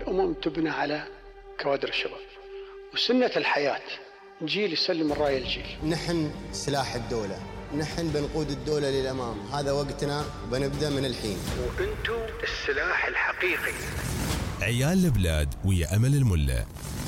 الأمم تبنى على كوادر الشباب، وسنة الحياة جيل يسلم الراية الجيل. نحن سلاح الدولة، نحن بنقود الدولة للأمام، هذا وقتنا، بنبدأ من الحين. وأنتم السلاح الحقيقي. عيال البلاد ويا أمل الملا.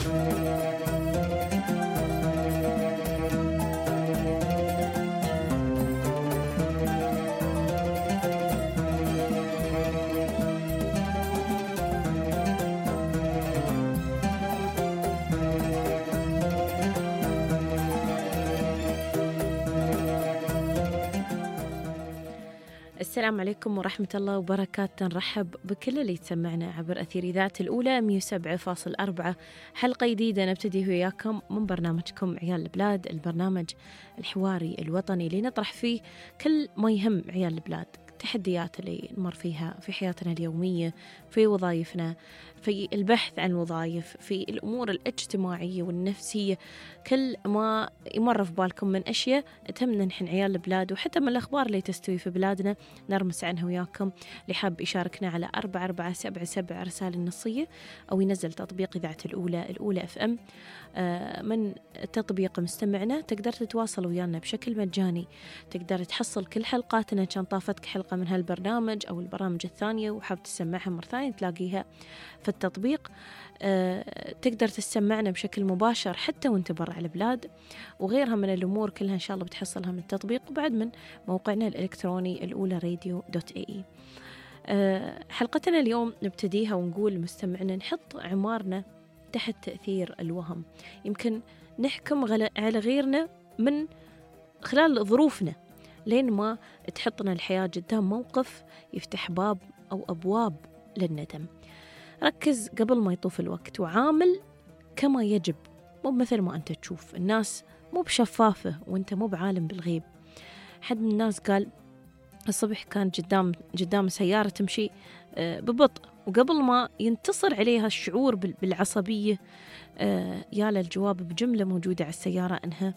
السلام عليكم ورحمة الله وبركاته. نرحب بكل اللي يتسمعنا عبر أثير إذاعة الأولى 107.4. حلقة جديدة نبتدي وياكم من برنامجكم عيال البلاد، البرنامج الحواري الوطني اللي نطرح فيه كل ما يهم عيال البلاد، التحديات اللي نمر فيها في حياتنا اليومية، في وظائفنا، في البحث عن وظائف، في الأمور الاجتماعية والنفسية، كل ما يمر في بالكم من أشياء تهمنا نحن عيال البلاد، وحتى من الأخبار اللي تستوي في بلادنا نرمس عنها وياكم. اللي حاب يشاركنا على 4477 رسالة النصية، أو ينزل تطبيق إذاعة الأولى FM من تطبيق مستمعنا. تقدر تتواصل ويانا بشكل مجاني، تقدر تحصل كل حلقاتنا، كان طافتك حلقة من هالبرنامج أو البرامج الثانية وحاب تسمعها مرة ثانية تلاقيها في التطبيق. تقدر تسمعنا بشكل مباشر حتى وانت برا البلاد، وغيرها من الأمور كلها إن شاء الله بتحصلها من التطبيق، وبعد من موقعنا الإلكتروني الأولى-radio.ae. حلقتنا اليوم نبتديها ونقول مستمعنا نحط عمارنا تحت تأثير الوهم. يمكن نحكم على غيرنا من خلال ظروفنا، لين ما تحطنا الحياة قدام موقف يفتح باب أو أبواب للندم. ركز قبل ما يطوف الوقت، وعامل كما يجب، مو مثل ما أنت تشوف. الناس مو بشفافة وأنت مو بعالم بالغيب. حد من الناس قال الصبح كان قدام سيارة تمشي ببطء، وقبل ما ينتصر عليها الشعور بالعصبية يا للجواب بجملة موجودة على السيارة أنها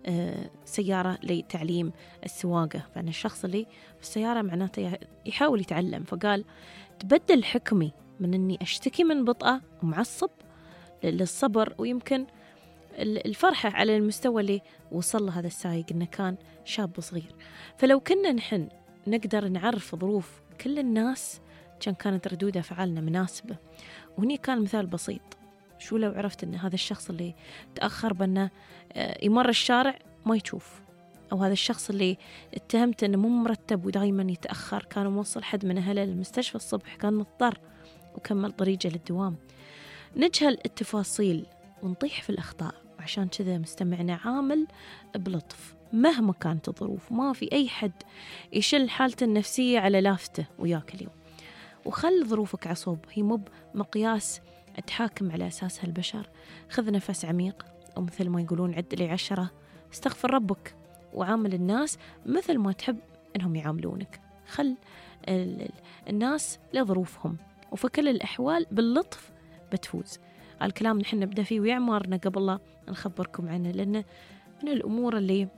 سيارة لتعليم السواقة. فأنا الشخص اللي في السيارة معناته يحاول يتعلم، فقال تبدل حكمي من أني أشتكي من بطء ومعصب للصبر ويمكن الفرحة على المستوى اللي وصل له هذا السايق، إنه كان شاب صغير. فلو كنا نحن نقدر نعرف ظروف كل الناس كانت ردود أفعالنا مناسبة. وهني كان مثال بسيط، شو لو عرفت أن هذا الشخص اللي تأخر بأنه يمر الشارع ما يشوف، أو هذا الشخص اللي اتهمت أنه مو مرتب ودائما يتأخر كان موصل حد من أهله للمستشفى الصبح كان مضطر وكمل طريقه للدوام. نجهل التفاصيل ونطيح في الأخطاء، وعشان كذا مستمعنا عامل بلطف مهما كانت الظروف. ما في أي حد يشل حالته النفسية على لافتة وياك اليوم، وخل ظروفك عصوب، هي مو مقياس تحاكم على أساسها البشر. خذ نفس عميق، أو مثل ما يقولون عد لي 10، استغفر ربك، وعامل الناس مثل ما تحب أنهم يعاملونك. خل الناس لظروفهم، وفي كل الأحوال باللطف بتفوز. الكلام نحن نبدأ فيه ويعمرنا قبل لا نخبركم عنه، لأنه من الأمور اللي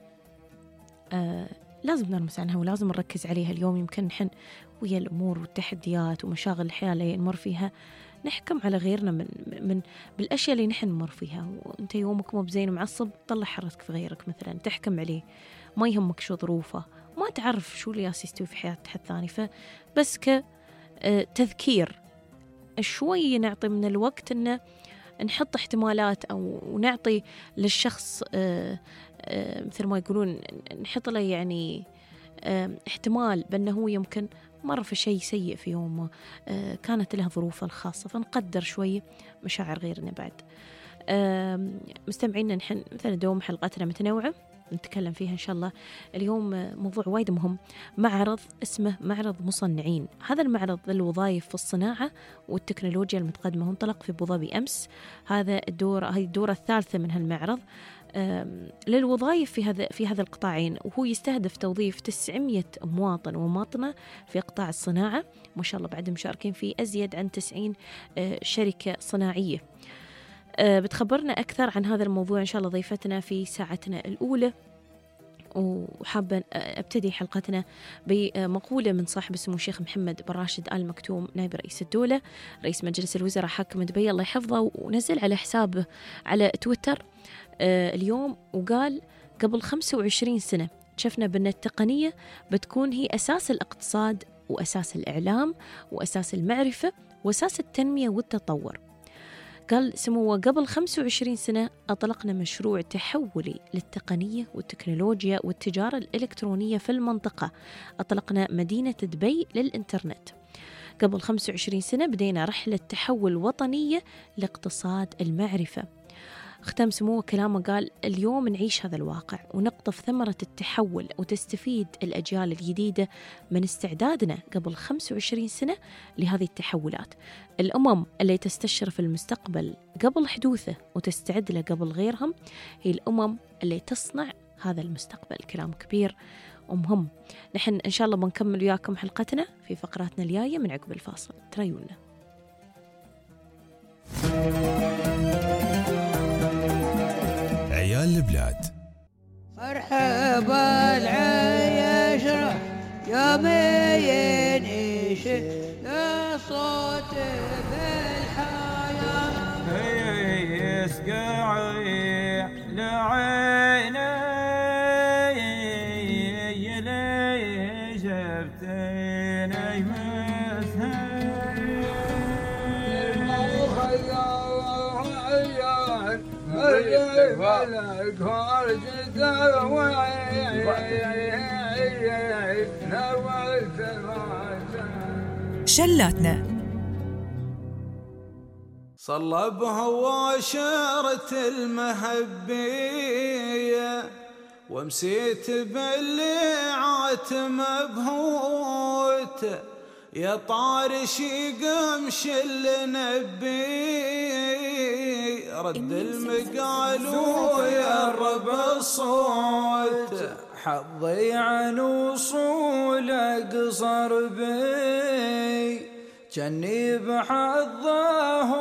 لازم نرمس عنها ولازم نركز عليها اليوم. يمكن نحن ويا الأمور والتحديات ومشاغل الحياة اللي نمر فيها نحكم على غيرنا من بالأشياء اللي نحن نمر فيها. وأنت يومك مو بزين ومعصب، طلع حرتك في غيرك مثلا، تحكم عليه، ما يهمك شو ظروفه، ما تعرف شو اللي يستوي في حياة حد ثاني. فبس كتذكير شوي نعطي من الوقت إنه نحط احتمالات، أو نعطي للشخص مثل ما يقولون نحط له يعني احتمال بأنه هو يمكن مر في شيء سيء في يومه، كانت له ظروفه الخاصة، فنقدر شوي مشاعر غيرنا. بعد مستمعينا نحن مثلا دوم حلقاتنا متنوعة نتكلم فيها إن شاء الله. اليوم موضوع وايد مهم، معرض اسمه معرض مصنعين. هذا المعرض للوظائف في الصناعة والتكنولوجيا المتقدمة انطلق في أبوظبي أمس. هذه الدورة الثالثة من هالمعرض للوظائف في هذا القطاعين، وهو يستهدف توظيف 900 مواطن ومواطنة في قطاع الصناعة. ما شاء الله بعد مشاركين في أزيد عن 90 شركة صناعية. بتخبرنا أكثر عن هذا الموضوع إن شاء الله ضيفتنا في ساعتنا الأولى وحابة أبتدي حلقتنا بمقولة من صاحب السمو الشيخ محمد بن راشد آل مكتوم نائب رئيس الدولة رئيس مجلس الوزراء حاكم دبي الله يحفظه، ونزل على حسابه على تويتر اليوم وقال: قبل 25 سنة شفنا بأن التقنية بتكون هي أساس الاقتصاد وأساس الإعلام وأساس المعرفة وأساس التنمية والتطور. قال سموه: قبل 25 سنة أطلقنا مشروع تحولي للتقنية والتكنولوجيا والتجارة الإلكترونية في المنطقة، أطلقنا مدينة دبي للإنترنت. قبل 25 سنة بدينا رحلة تحول وطنية لاقتصاد المعرفة. ختم سموه كلامه قال: اليوم نعيش هذا الواقع ونقطف ثمرة التحول، وتستفيد الأجيال الجديدة من استعدادنا قبل 25 سنة لهذه التحولات. الأمم اللي تستشرف المستقبل قبل حدوثه وتستعد له قبل غيرهم هي الأمم اللي تصنع هذا المستقبل. كلام كبير ومهم. نحن إن شاء الله بنكمل وياكم حلقتنا في فقراتنا الجاية من عقب الفاصل. تريونا. عيال البلاد. مرحبا العيش يومين يا صوت بالحياة يسقعي لعيني يلي جبتيني شلاتنا. صلبها وشارة المهبية ومسيت باللي عاتم بهوت يا طارشي قمش اللي نبي رد المقال ويا الرب الصوت حظي عن وصول قصر بي جني بحظه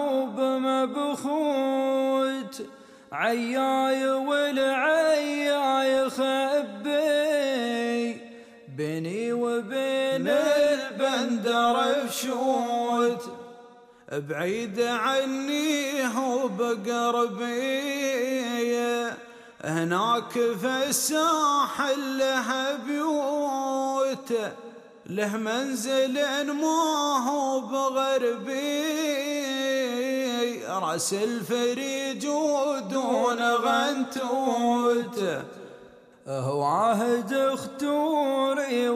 بمبخوت عياي والعياي خبي بيني وبين البندر فشوت بعيد عني هو بقربي هناك في الساحل له بيوت له منزل ما هو بغربي راس الفريج ودون غنتوت هو عهد اختوري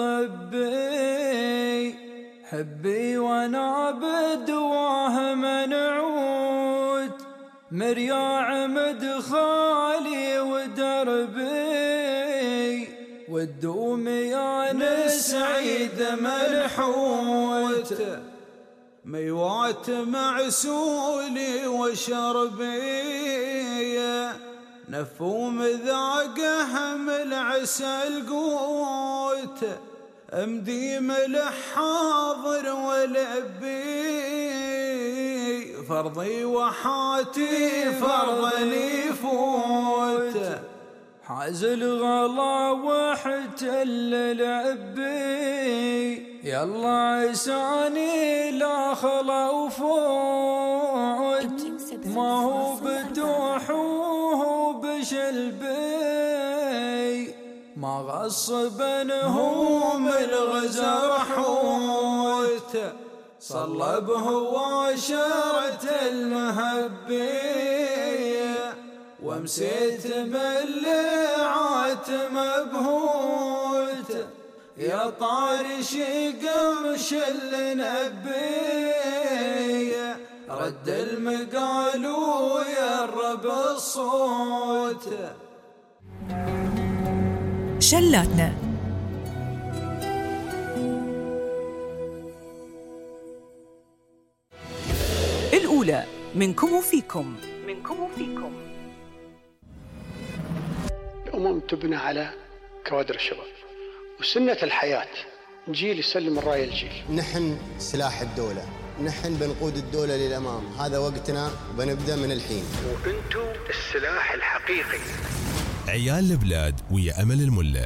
وطبي حبي وانا بدواه منعوت مرياع مدخالي ودربي والدوم يا نسعيد ملحوت ميوات معسولي وشربي نفوم ذاقه من العسل قوت امديم الحاضر ولبي فرضي وحاتي فرضني فوت حاز الغلا واحتل العبي يلا عساني لا خلا وفوت ما هو بدوحوه بشلبي ما غصبا هو من الغزر حوت صلبه وشارة المهبية ومسيت ملعات مبهوت يا طارشي قمش اللي نبي رد المقال ويا الرب الصوت شلاتنا. الأولى منكم وفيكم. الأمم تبنى على كوادر الشباب وسنة الحياة، جيل يسلم الراية الجيل. نحن سلاح الدولة، نحن بنقود الدولة للأمام، هذا وقتنا وبنبدأ من الحين. وأنتم السلاح الحقيقي. عيال البلاد ويا أمل الملة.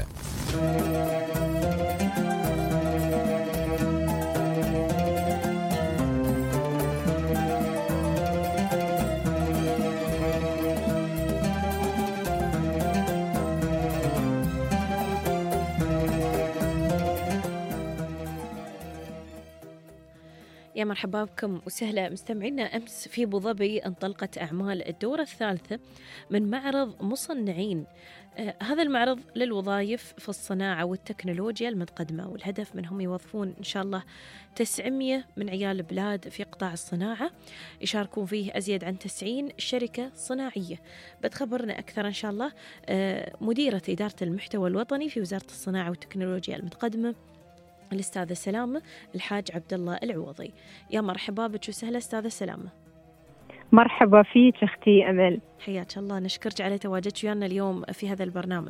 يا مرحبا بكم وسهلا مستمعينا. أمس في أبو ظبي انطلقت أعمال الدورة الثالثة من معرض مصنعين. هذا المعرض للوظائف في الصناعة والتكنولوجيا المتقدمة، والهدف منهم يوظفون إن شاء الله 900 من عيال البلاد في قطاع الصناعة، يشاركون فيه أزيد عن 90 شركة صناعية. بتخبرنا أكثر إن شاء الله مديرة إدارة المحتوى الوطني في وزارة الصناعة والتكنولوجيا المتقدمة الأستاذة سلامة الحاج عبد الله العوضي. يا مرحبا بك وسهلا أستاذة سلامة. مرحبا فيك أختي أمل، حياك الله. نشكرك على تواجدك ويانا اليوم في هذا البرنامج.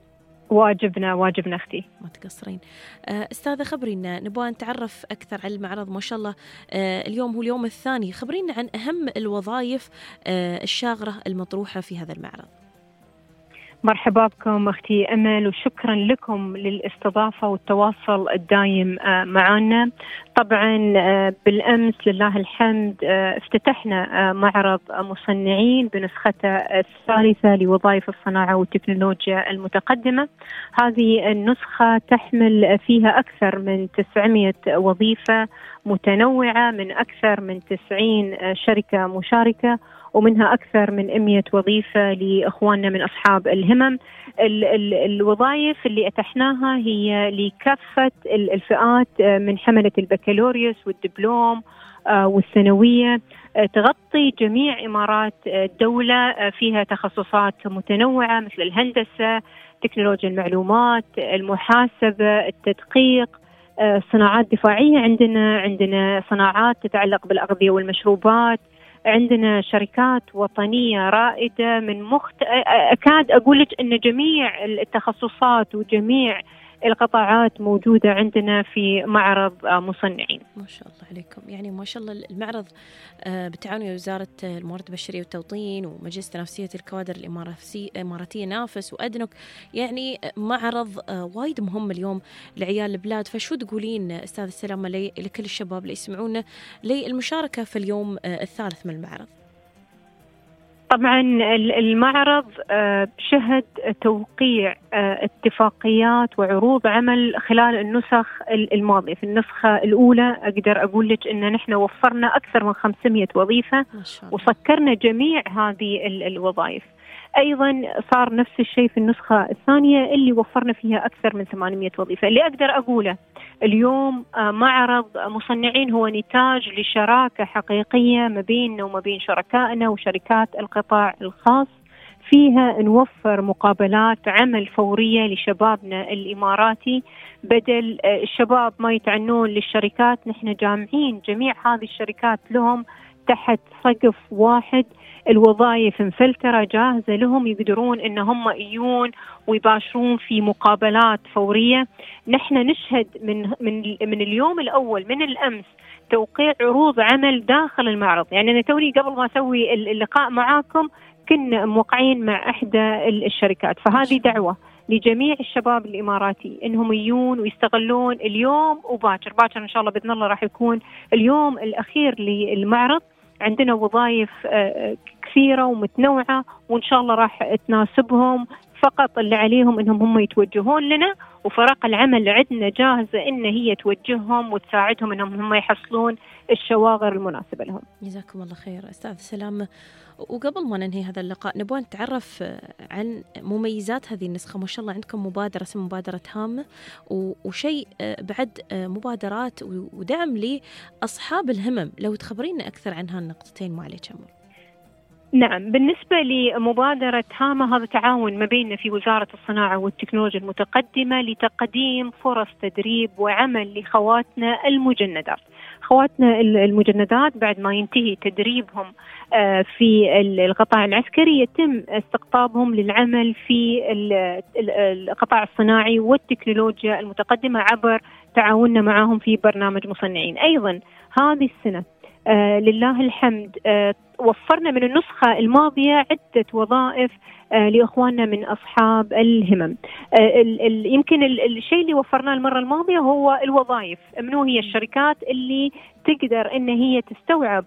واجبنا أختي، ما تقصرين. أستاذة خبرينا، نبغى نتعرف أكثر على المعرض. ما شاء الله اليوم هو اليوم الثاني، خبرينا عن أهم الوظائف الشاغرة المطروحة في هذا المعرض. مرحبا بكم أختي أمل، وشكرا لكم للاستضافة والتواصل الدايم معنا. طبعا بالأمس لله الحمد افتتحنا معرض مصنعين بنسخته الثالثة لوظائف الصناعة والتكنولوجيا المتقدمة. هذه النسخة تحمل فيها أكثر من 900 وظيفة متنوعة من أكثر من 90 شركة مشاركة، ومنها أكثر من 100 وظيفة لإخواننا من أصحاب الهمم. الوظائف اللي أتحناها هي لكافة الفئات من حملة البكالوريوس والدبلوم والثانوية، تغطي جميع إمارات الدولة. فيها تخصصات متنوعة مثل الهندسة، تكنولوجيا المعلومات، المحاسبة، التدقيق، صناعات دفاعية. عندنا صناعات تتعلق بالأغذية والمشروبات، عندنا شركات وطنية رائدة من أكاد أقولك أن جميع التخصصات وجميع القطاعات موجودة عندنا في معرض مصنعين. ما شاء الله عليكم، يعني ما شاء الله المعرض بالتعاون وزارة الموارد البشرية والتوطين ومجلس تنافسية الكوادر الإماراتية نافس وأدنك، يعني معرض وايد مهم اليوم لعيال البلاد. فشو تقولين أستاذ سلامة لكل الشباب اللي يسمعونا للمشاركة في اليوم الثالث من المعرض؟ طبعا المعرض شهد توقيع اتفاقيات وعروض عمل خلال النسخ الماضية. في النسخة الأولى أقدر أقول لك أن نحن وفرنا أكثر من 500 وظيفة وسكرنا جميع هذه الوظائف. أيضا صار نفس الشيء في النسخة الثانية اللي وفرنا فيها أكثر من 800 وظيفة. اللي أقدر أقوله اليوم معرض مصنعين هو نتاج لشراكة حقيقية ما بيننا وما بين شركائنا وشركات القطاع الخاص، فيها نوفر مقابلات عمل فورية لشبابنا الإماراتي. بدل الشباب ما يتعنون للشركات، نحن جامعين جميع هذه الشركات لهم تحت سقف واحد. الوظائف مفلترة جاهزة لهم، يقدرون إن هم يجون ويباشرون في مقابلات فورية. نحن نشهد من اليوم الأول من الأمس توقيع عروض عمل داخل المعرض. يعني أنا توني قبل ما أسوي اللقاء معاكم كنا موقعين مع إحدى الشركات. فهذه دعوة لجميع الشباب الإماراتي إنهم يجون ويستغلون اليوم وباكر إن شاء الله بإذن الله راح يكون اليوم الأخير للمعرض. عندنا وظائف كثيرة ومتنوعة وإن شاء الله راح تناسبهم. فقط اللي عليهم إنهم هم يتوجهون لنا، وفرق العمل عندنا جاهزة إن هي توجههم وتساعدهم إنهم هم يحصلون الشواغر المناسبة لهم. جزاكم الله خير أستاذ سلامة. وقبل ما ننهي هذا اللقاء نبغى نتعرف عن مميزات هذه النسخة. ما شاء الله عندكم مبادرة اسمها مبادرة هامة، وشيء بعد مبادرات ودعم لأصحاب الهمم. لو تخبرينا أكثر عن هالنقطتين ما عليك أمر. نعم، بالنسبة لمبادرة هامة هذا تعاون ما بيننا في وزارة الصناعة والتكنولوجيا المتقدمة لتقديم فرص تدريب وعمل لخواتنا المجندات. خواتنا المجندات بعد ما ينتهي تدريبهم في القطاع العسكري يتم استقطابهم للعمل في القطاع الصناعي والتكنولوجيا المتقدمة عبر تعاوننا معهم في برنامج مصنعين. أيضا هذه السنة لله الحمد وفرنا من النسخة الماضية عدة وظائف لإخواننا من أصحاب الهمم. يمكن الشيء اللي وفرناه المرة الماضية هو الوظائف، منو هي الشركات اللي تقدر إن هي تستوعب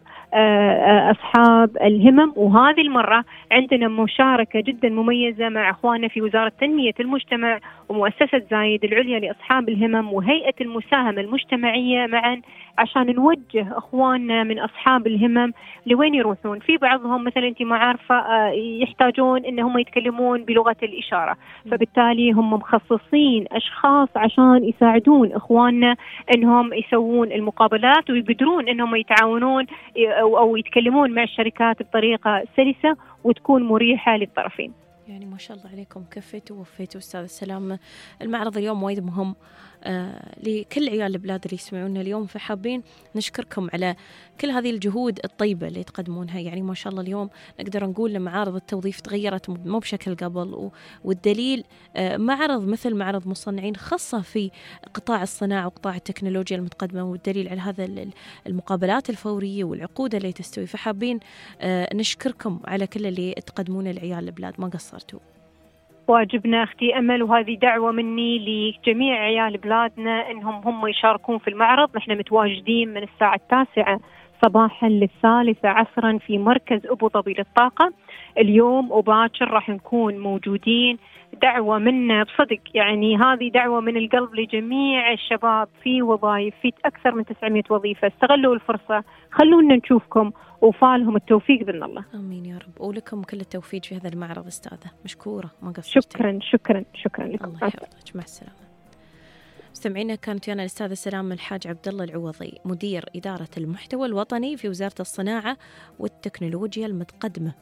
أصحاب الهمم. وهذه المرة عندنا مشاركة جدا مميزة مع أخواننا في وزارة تنمية المجتمع ومؤسسة زايد العليا لأصحاب الهمم وهيئة المساهمة المجتمعية معا، عشان نوجه أخواننا من أصحاب الهمم لوين يروحون. في بعضهم مثلا أنت ما عارفة يحتاجون إنهم يتكلمون بلغة الإشارة، فبالتالي هم مخصصين أشخاص عشان يساعدون إخواننا إنهم يسوون المقابلات ويقدرون إنهم يتعاونون أو يتكلمون مع الشركات بطريقة سلسة وتكون مريحة للطرفين. يعني ما شاء الله عليكم، كفيتوا ووفيتوا أستاذ السلام. المعرض اليوم وايد مهم لكل عيال البلاد اللي يسمعونا اليوم، فحابين نشكركم على كل هذه الجهود الطيبة اللي تقدمونها. يعني ما شاء الله اليوم نقدر نقول أن معارض التوظيف تغيرت مو بشكل قبل، والدليل معرض مثل معرض مصنعين خاصة في قطاع الصناعة وقطاع التكنولوجيا المتقدمة، والدليل على هذا المقابلات الفورية والعقود اللي تستوي. فحابين نشكركم على كل اللي تقدمونه لعيال البلاد، ما قصرتوا. واجبنا أختي أمل، وهذه دعوة مني لجميع عيال بلادنا إنهم هم يشاركون في المعرض. نحن متواجدين من الساعة 9 صباحا لل3 عصرا في مركز أبو ظبي للطاقة اليوم وباكر راح نكون موجودين. دعوة منا بصدق، يعني هذه دعوة من القلب لجميع الشباب في وظائف، في أكثر من 900 وظيفة. استغلوا الفرصة، خلونا نشوفكم وفالهم التوفيق بإذن الله. آمين يا رب، ولكم كل التوفيق في هذا المعرض أستاذة، مشكورة ما قصرتي. شكرا لكم. الله يحفظك، مع السلامة. مستمعينا، كانت ويانا الأستاذة سلام الحاج عبد الله العوضي، مدير إدارة المحتوى الوطني في وزارة الصناعة والتكنولوجيا المتقدمة.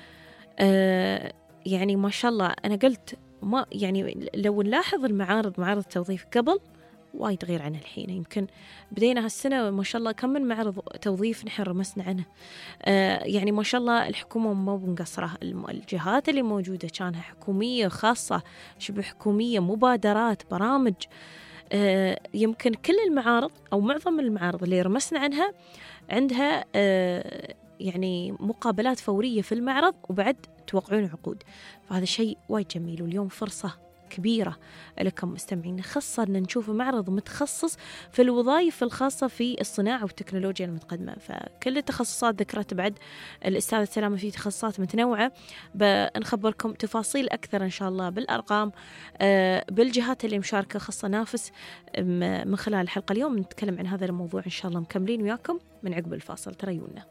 يعني ما شاء الله، أنا قلت ما يعني لو نلاحظ معارض التوظيف قبل وايد غير عن الحين. يمكن بدينا هالسنة ما شاء الله كم من معرض توظيف نحن رمسنا عنه. يعني ما شاء الله الحكومة ما مقصرة، الجهات اللي موجودة كانها حكومية خاصة شبه حكومية، مبادرات، برامج. يمكن كل المعارض أو معظم المعارض اللي رمسنا عنها عندها يعني مقابلات فورية في المعرض وبعد توقعون عقود، فهذا شيء وايد جميل. واليوم فرصة كبيرة لكم مستمعين، خاصة أن نشوف معرض متخصص في الوظائف الخاصة في الصناعة والتكنولوجيا المتقدمة. فكل التخصصات ذكرت بعد الأستاذة سلامة في تخصصات متنوعة، بنخبركم تفاصيل أكثر إن شاء الله بالأرقام بالجهات اللي مشاركة، خاصة نافس من خلال الحلقة. اليوم نتكلم عن هذا الموضوع إن شاء الله، مكملين وياكم من عقب الفاصل، تريونا.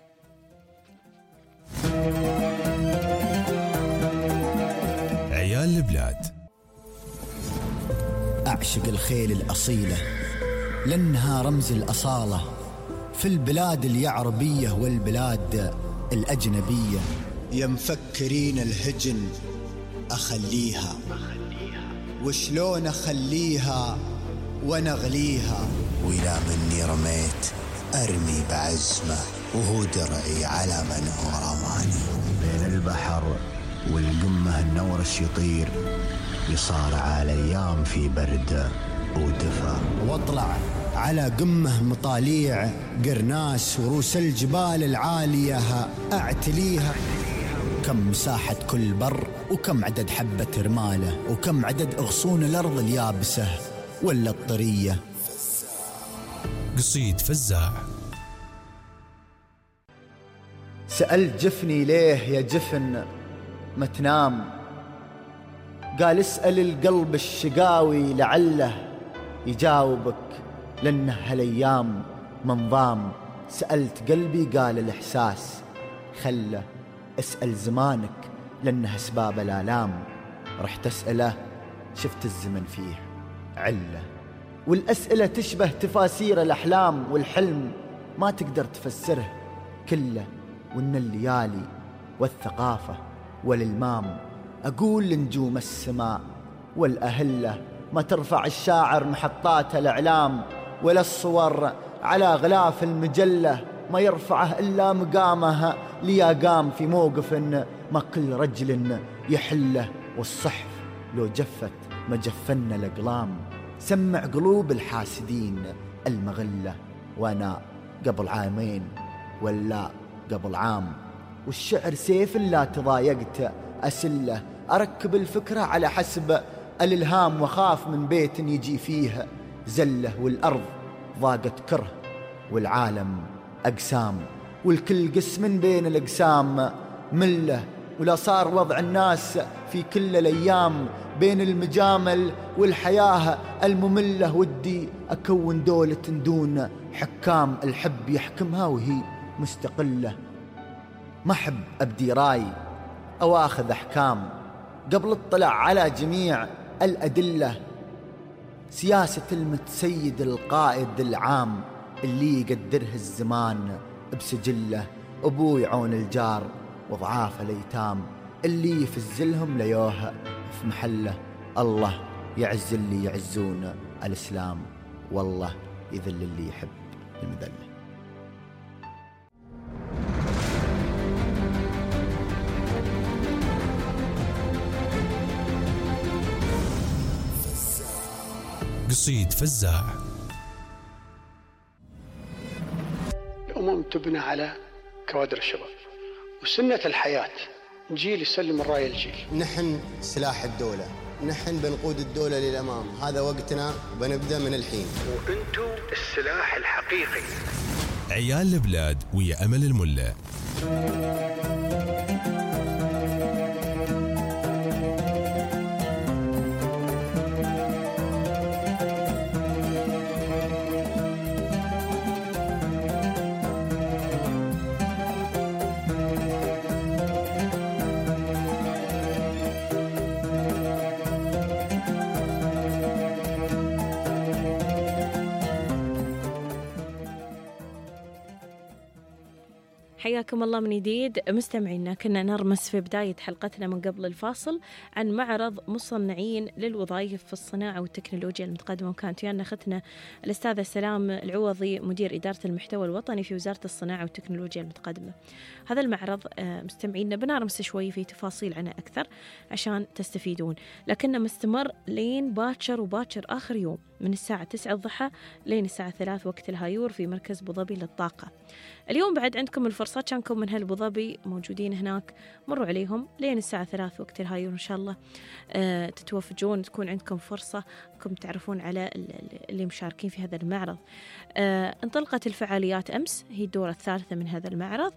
عيال البلاد. أعشق الخيل الأصيلة لأنها رمز الأصالة في البلاد اليعربية والبلاد الأجنبية. يا مفكرين الهجن أخليها، وشلون أخليها ونغليها، وإذا مني رميت أرمي بعزمة، وهو درعي على من هو رماني. بين البحر والقمة النورش يطير، يصارع الأيام في برد ودفا، واطلع على قمة مطاليع قرناس ورؤوس الجبال العالية أعتليها. كم مساحة كل بر، وكم عدد حبة رمالة، وكم عدد أغصون الأرض اليابسة ولا الطرية. قصيد فزاع. سألت جفني ليه يا جفن ما تنام، قال اسأل القلب الشقاوي لعله يجاوبك، لأنه هالأيام منظام. سألت قلبي قال الإحساس خله، اسأل زمانك لأنه أسباب الآلام. رحت أسأله شفت الزمن فيه علة، والأسئلة تشبه تفاسير الأحلام، والحلم ما تقدر تفسره كله. وإن الليالي والثقافة والإلمام، أقول لنجوم السماء والأهلة ما ترفع الشاعر محطات الإعلام، ولا الصور على غلاف المجلة ما يرفعه إلا مقامه ليقام في موقف ما كل رجل يحله. والصحف لو جفت ما جفن الأقلام، سمع قلوب الحاسدين المغلة. وأنا قبل عامين ولا قبل عام والشعر سيف لا تضايقت أسله، أركب الفكرة على حسب الإلهام، وخاف من بيت يجي فيه زله، والأرض ضاقت كره والعالم أقسام، والكل قسم بين الأقسام مله، ولا صار وضع الناس في كل الأيام بين المجامل والحياة المملة. ودي أكون دولة دون حكام، الحب يحكمها وهي مستقلة، ما أحب أبدي راي أو أخذ أحكام قبل اطلع على جميع الأدلة. سياسة المتسيد القائد العام اللي يقدره الزمان بسجله، أبوي عون الجار وضعاف الأيتام اللي يفزلهم ليوه في محله. الله يعز اللي يعزون الإسلام، والله يذل اللي يحب المذلة. قصيد فزاع. الأمم تبنى على كوادر الشباب، وسنة الحياة جيل يسلم الراية الجيل. نحن سلاح الدولة، نحن بنقود الدولة للأمام، هذا وقتنا بنبدأ من الحين. وأنتم السلاح الحقيقي. عيال البلاد ويا أمل الملا. حياكم الله من جديد مستمعينا. كنا نرمس في بداية حلقتنا من قبل الفاصل عن معرض مصنعين للوظائف في الصناعة والتكنولوجيا المتقدمة، وكانت ويانا أختنا الأستاذة سلام العوضي مدير إدارة المحتوى الوطني في وزارة الصناعة والتكنولوجيا المتقدمة. هذا المعرض مستمعينا بنرمس شوي في تفاصيل عنه أكثر عشان تستفيدون، لكنه مستمر لين باكر وباكر آخر يوم من الساعة 9 الضحى لين الساعة 3 وقت الهايور في مركز أبو ظبي للطاقة. اليوم بعد عندكم الفرصة، كانكم من هالأبو ظبي موجودين هناك مروا عليهم لين الساعة 3 وقت الهايور إن شاء الله تتوفجون، تكون عندكم فرصة انكم تعرفون على اللي مشاركين في هذا المعرض. انطلقت الفعاليات أمس، هي الدورة الثالثة من هذا المعرض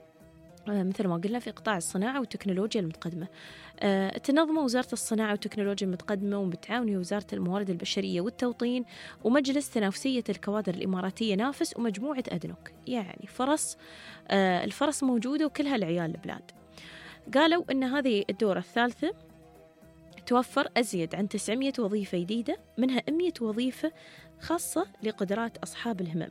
مثل ما قلنا في قطاع الصناعة والتكنولوجيا المتقدمة. تنظم وزارة الصناعة والتكنولوجيا المتقدمة وبتعاون وزارة الموارد البشرية والتوطين ومجلس تنافسية الكوادر الإماراتية نافس ومجموعة أدنوك. يعني فرص الفرص موجودة وكلها العيال البلاد. قالوا أن هذه الدورة الثالثة توفر أزيد عن 900 وظيفة جديدة، منها 100 وظيفة خاصة لقدرات أصحاب الهمم.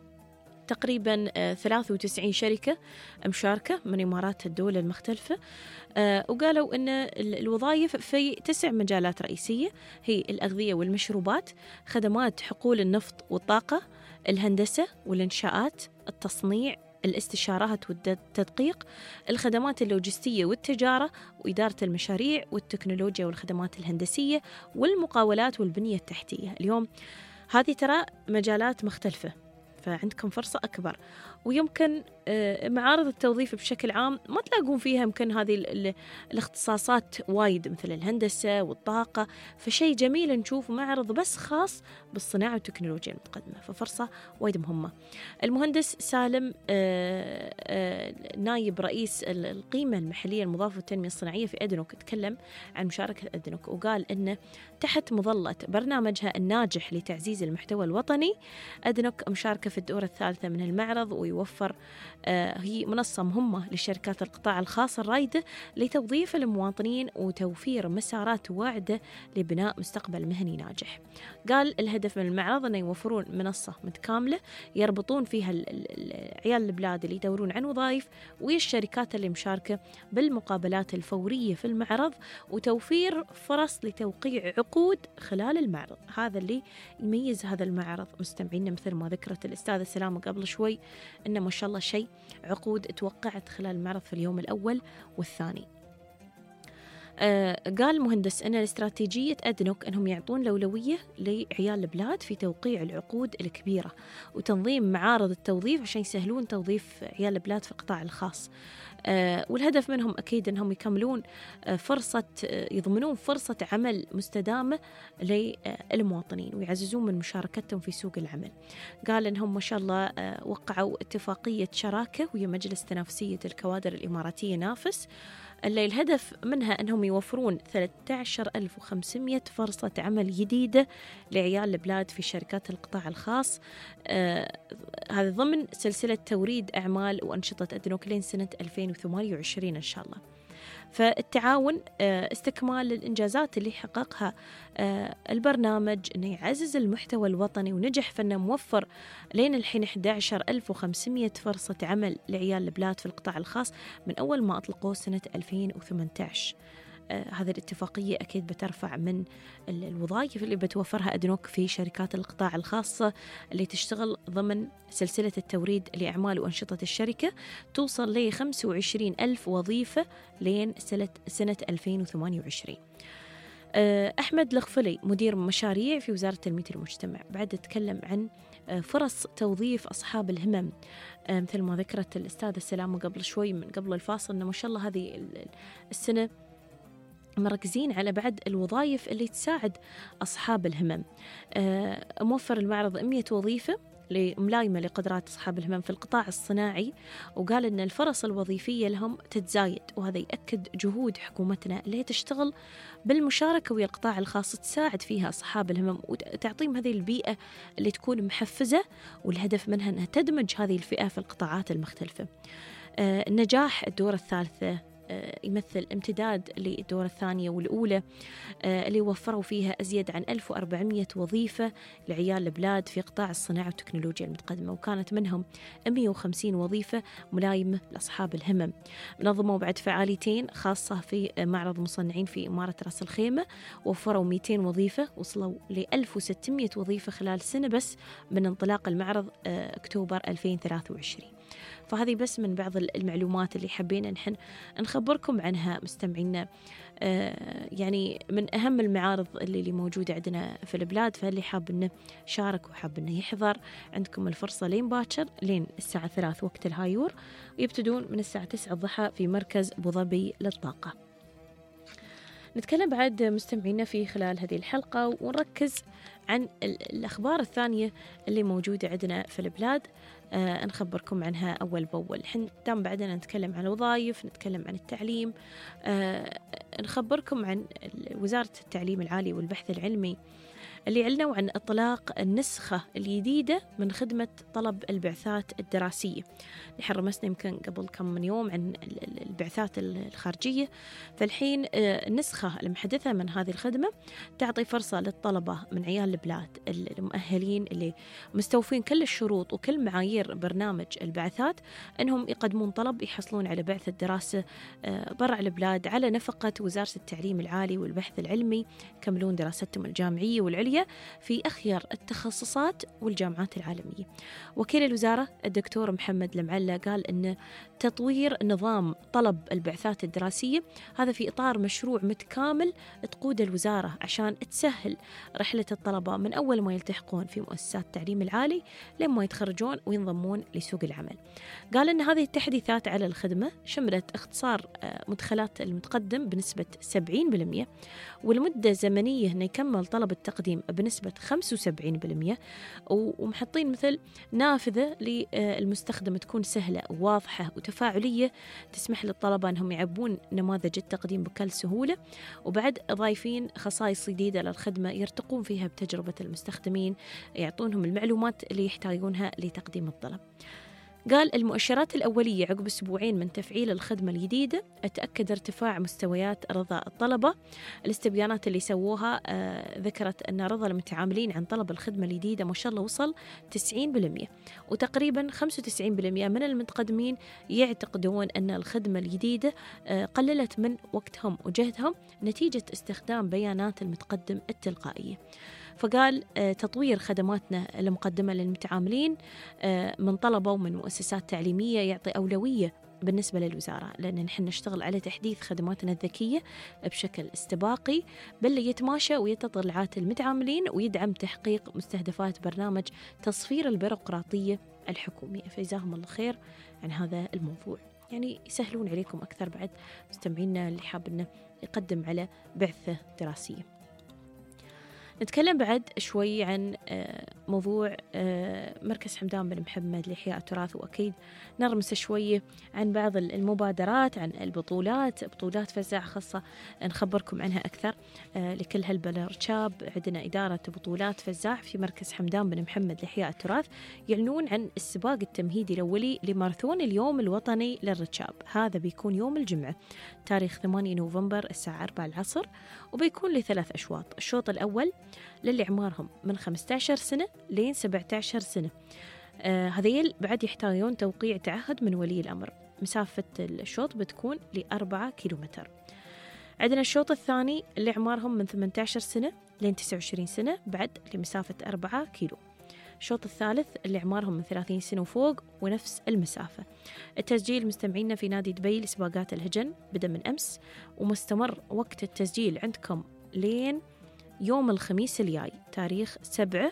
تقريبا 93 شركة مشاركة من إمارات الدول المختلفة. وقالوا أن الوظائف في 9 مجالات رئيسية، هي الأغذية والمشروبات، خدمات حقول النفط والطاقة، الهندسة والإنشاءات، التصنيع، الاستشارات والتدقيق، الخدمات اللوجستية والتجارة، وإدارة المشاريع والتكنولوجيا والخدمات الهندسية والمقاولات والبنية التحتية. اليوم هذه ترى مجالات مختلفة، فعندكم فرصة أكبر. ويمكن معارض التوظيف بشكل عام ما تلاقون فيها يمكن هذه الاختصاصات وايد مثل الهندسة والطاقة، فشيء جميل نشوف معرض بس خاص بالصناعة والتكنولوجيا المتقدمة، ففرصة وايد مهمة. المهندس سالم نايب رئيس القيمة المحلية المضافة والتنمية الصناعية في أدنوك تكلم عن مشاركة أدنوك، وقال أنه تحت مظلة برنامجها الناجح لتعزيز المحتوى الوطني، أدنوك مشاركة في الدورة الثالثة من المعرض، ويوفر هي منصة مهمة لشركات القطاع الخاص الرائدة لتوظيف المواطنين وتوفير مسارات واعدة لبناء مستقبل مهني ناجح. قال الهدف من المعرض أن يوفرون منصة متكاملة يربطون فيها عيال البلاد اللي يدورون عن وظائف ويا الشركات اللي مشاركة بالمقابلات الفورية في المعرض، وتوفير فرص لتوقيع عقود خلال المعرض. هذا اللي يميز هذا المعرض مستمعينا، مثل ما ذكرت الأستاذة سلامة قبل شوي إنه ما شاء الله شيء عقود توقعت خلال المعرض في اليوم الأول والثاني. قال مهندس أن الاستراتيجية أدنوك أنهم يعطون الأولوية لعيال البلاد في توقيع العقود الكبيرة وتنظيم معارض التوظيف عشان يسهلون توظيف عيال البلاد في القطاع الخاص. والهدف منهم أكيد أنهم يكملون يضمنون فرصة عمل مستدامة للمواطنين ويعززون من مشاركتهم في سوق العمل. قال أنهم ما شاء الله وقعوا اتفاقية شراكة ويا مجلس تنافسية الكوادر الإماراتية نافس، اللي الهدف منها أنهم يوفرون 13,500 فرصة عمل جديدة لعيال البلاد في شركات القطاع الخاص، هذا ضمن سلسلة توريد أعمال وأنشطة أدنوك لين سنة 2028 إن شاء الله. فالتعاون استكمال الإنجازات اللي حققها البرنامج أنه يعزز المحتوى الوطني، ونجح فإنه موفر لين الحين 11,500 فرصة عمل لعيال البلاد في القطاع الخاص من أول ما أطلقوه سنة 2018. هذه الاتفاقية أكيد بترفع من الوظائف اللي بتوفرها أدنوك في شركات القطاع الخاصة اللي تشتغل ضمن سلسلة التوريد لأعمال وأنشطة الشركة، توصل ل 25,000 وظيفة لين سنة 2028. أحمد الغفلي مدير مشاريع في وزارة التنمية المجتمع بعد تكلم عن فرص توظيف أصحاب الهمم، مثل ما ذكرت الأستاذة سلامة قبل شوي من قبل الفاصل أنه ما شاء الله هذه السنة مركزين على بعد الوظائف اللي تساعد أصحاب الهمم. موفر المعرض 100 وظيفة ملائمة لقدرات أصحاب الهمم في القطاع الصناعي، وقال أن الفرص الوظيفية لهم تتزايد، وهذا يأكد جهود حكومتنا اللي هي تشتغل بالمشاركة ويا القطاع الخاص تساعد فيها أصحاب الهمم وتعطيهم هذه البيئة اللي تكون محفزة، والهدف منها أنها تدمج هذه الفئة في القطاعات المختلفة. النجاح الدورة الثالثة يمثل امتداد للدورة الثانية والأولى اللي وفروا فيها أزيد عن 1400 وظيفة لعيال البلاد في قطاع الصناعة والتكنولوجيا المتقدمة، وكانت منهم 150 وظيفة ملائمة لأصحاب الهمم. نظموا بعد فعاليتين خاصة في معرض مصنعين في إمارة رأس الخيمة، وفروا 200 وظيفة، وصلوا ل 1600 وظيفة خلال سنة بس من انطلاق المعرض أكتوبر 2023. فهذه بس من بعض المعلومات اللي حبينا نحن نخبركم عنها مستمعينا. يعني من أهم المعارض اللي موجودة عندنا في البلاد، فاللي حاب إنه شارك وحاب إنه يحضر عندكم الفرصة لين باكر لين الساعة 3 وقت الهايور، ويبتدون من الساعة 9 الضحى في مركز أبو ظبي للطاقة. نتكلم بعد مستمعينا في خلال هذه الحلقة ونركز عن الأخبار الثانية اللي موجودة عندنا في البلاد، نخبركم عنها أول بأول. الحين دام بعدنا نتكلم عن الوظائف، نتكلم عن التعليم، نخبركم عن وزارة التعليم العالي والبحث العلمي اللي أعلنوا عن إطلاق النسخة الجديدة من خدمة طلب البعثات الدراسية. نحن رمسنا يمكن قبل كم من يوم عن البعثات الخارجية، فالحين النسخة المحدثة من هذه الخدمة تعطي فرصة للطلبة من عيال البلاد المؤهلين اللي مستوفين كل الشروط وكل معايير برنامج البعثات أنهم يقدمون طلب يحصلون على بعثة دراسة برا البلاد على نفقة وزارة التعليم العالي والبحث العلمي، يكملون دراستهم الجامعية والعليا في أخير التخصصات والجامعات العالمية. وكيل الوزارة الدكتور محمد المعلى قال أن تطوير نظام طلب البعثات الدراسية هذا في إطار مشروع متكامل تقود الوزارة عشان تسهل رحلة الطلبة من أول ما يلتحقون في مؤسسات التعليم العالي لما يتخرجون وينضمون لسوق العمل. قال أن هذه التحديثات على الخدمة شملت اختصار مدخلات المتقدم بنسبة 70%، والمدة الزمنية أنه يكمل طلب التقديم بنسبة 75%، ومحطين مثل نافذة للمستخدم تكون سهلة وواضحة وتفاعلية تسمح للطلبة أنهم يعبون نماذج التقديم بكل سهولة، وبعد ضايفين خصائص جديدة للخدمة يرتقون فيها بتجربة المستخدمين، يعطونهم المعلومات اللي يحتاجونها لتقديم الطلب. قال المؤشرات الأولية عقب أسبوعين من تفعيل الخدمة الجديدة تأكد ارتفاع مستويات رضا الطلبة. الاستبيانات اللي سووها ذكرت أن رضا المتعاملين عن طلب الخدمة الجديدة ما شاء الله وصل 90%، وتقريبا 95% من المتقدمين يعتقدون أن الخدمة الجديدة قللت من وقتهم وجهدهم نتيجة استخدام بيانات المتقدم التلقائية. فقال تطوير خدماتنا المقدمة للمتعاملين من طلبة ومن مؤسسات تعليمية يعطي أولوية بالنسبة للوزارة، لأن نحن نشتغل على تحديث خدماتنا الذكية بشكل استباقي، بل يتماشى ويا تطلعات المتعاملين ويدعم تحقيق مستهدفات برنامج تصفير البيروقراطية الحكومية. فجزاهم الله خير عن هذا الموضوع، يعني يسهلون عليكم أكثر بعد مستمعينا اللي حاب إنه يقدم على بعثة دراسية. نتكلم بعد شوي عن موضوع مركز حمدان بن محمد لإحياء التراث، وأكيد نرمس شوي عن بعض المبادرات، عن البطولات، بطولات فزاع خاصة نخبركم عنها أكثر لكل هالبرشاب. عندنا إدارة بطولات فزاع في مركز حمدان بن محمد لإحياء التراث يعلنون عن السباق التمهيدي الأولي لماراثون اليوم الوطني للركاب. هذا بيكون يوم الجمعة تاريخ 8 نوفمبر الساعة 4 العصر، وبيكون ل3 أشواط. الشوط الأول للي عمارهم من 15 سنة لين 17 سنة. هذيل بعد يحتاجون توقيع تعهد من ولي الأمر. مسافة الشوط بتكون ل4 كيلومتر. عندنا الشوط الثاني اللي عمارهم من 18 سنة لين 29 سنة بعد لمسافة 4 كيلو. الشوط الثالث اللي عمارهم من 30 سنة وفوق ونفس المسافة. التسجيل مستمعينا في نادي دبي لسباقات الهجن بدأ من أمس، ومستمر وقت التسجيل عندكم لين يوم الخميس الجاي تاريخ 7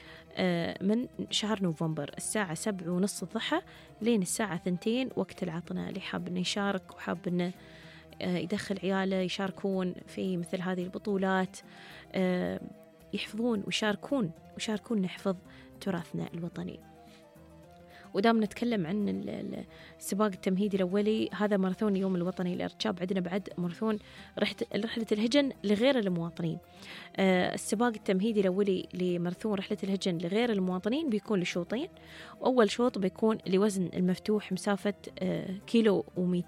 من شهر نوفمبر الساعة 7:30 الضحى لين الساعة 2 وقت العطنة. اللي حاب إنه يشارك وحاب إنه يدخل عياله يشاركون في مثل هذه البطولات، يحفظون ويشاركون نحفظ تراثنا الوطني. ودام نتكلم عن السباق التمهيدي الأولي، هذا ماراثون اليوم الوطني للركاب. عندنا بعد ماراثون رحلة الهجن لغير المواطنين. السباق التمهيدي الأولي لماراثون رحلة الهجن لغير المواطنين بيكون لشوطين، وأول شوط بيكون لوزن المفتوح مسافة 1.2 كيلو،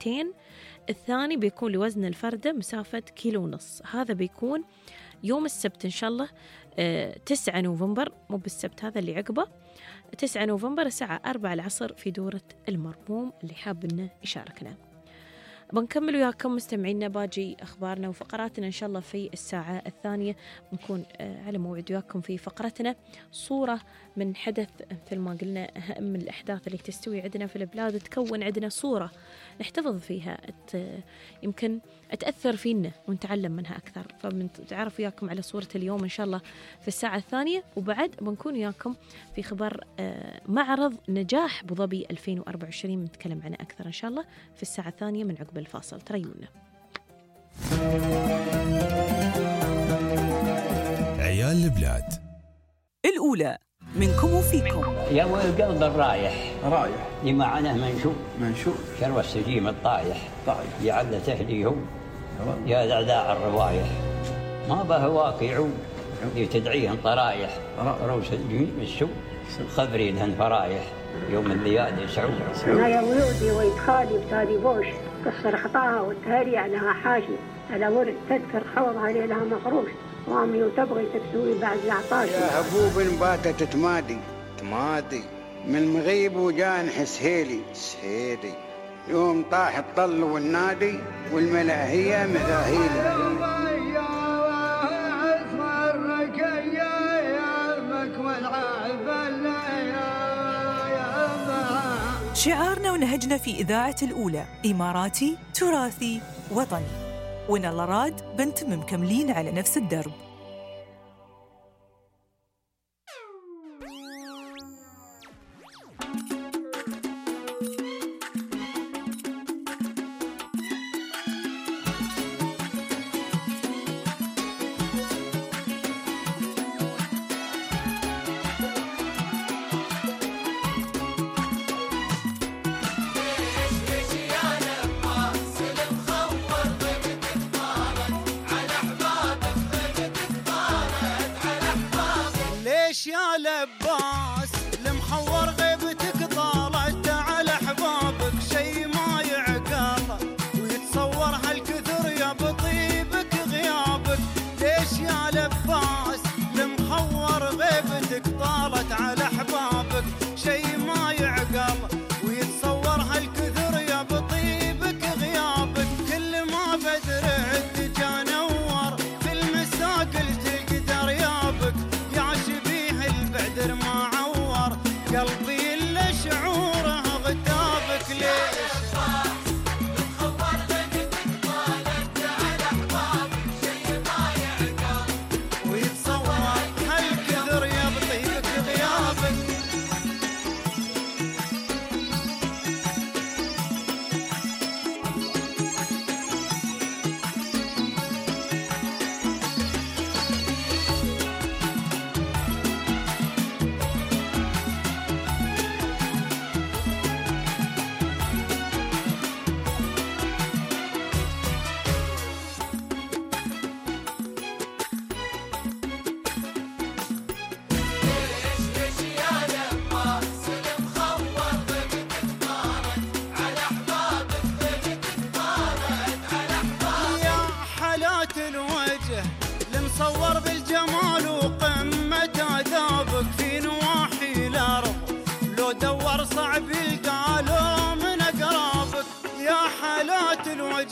الثاني بيكون لوزن الفردة مسافة 1.5 كيلو. هذا بيكون يوم السبت إن شاء الله 9 نوفمبر، مو بالسبت هذا اللي عقبه، 9 نوفمبر الساعة 4 العصر في دورة المرموم. اللي حاب إنه يشاركنا. بنكمل وياكم مستمعينا باقي أخبارنا وفقراتنا إن شاء الله في الساعة الثانية. بنكون على موعد وياكم في فقرتنا صورة من حدث مثل ما قلنا أهم الأحداث اللي تستوي عندنا في البلاد، تكون عندنا صورة نحتفظ فيها، يمكن تأثر فينا ونتعلم منها أكثر. فبنتعرف وياكم على صورة اليوم إن شاء الله في الساعة الثانية، وبعد بنكون وياكم في خبر معرض نجاح أبو ظبي 2024 بنتكلم عنه أكثر إن شاء الله في الساعة الثانية من عقب الفاصل. تريونا عيال البلاد الأولى منكم وفيكم. يا والقلب الرايح لمعنى منشوف شروى السجيم الطايح يعد تهديه يا ذعذاع الروايح ما به واقع لتدعيهم طرايح روس الجيم السوء خبري لهن فرايح يوم الليالي يسعود. أنا يا ولودي ويتخالي بتالي بوش كسر خطاها والتهري عليها حاشي على ورد تذكر خوضها ليلها مخروش وامي وتبغي تكسوي بعد العطاش. يا هبوب باتت تمادي من مغيب وجان حسهيلي سهيلي يوم طاح الطل والنادي والملا هي مذاهيلي. شعارنا ونهجنا في إذاعة الأولى إماراتي تراثي وطني، وإن الله راد بنتم مكملين على نفس الدرب.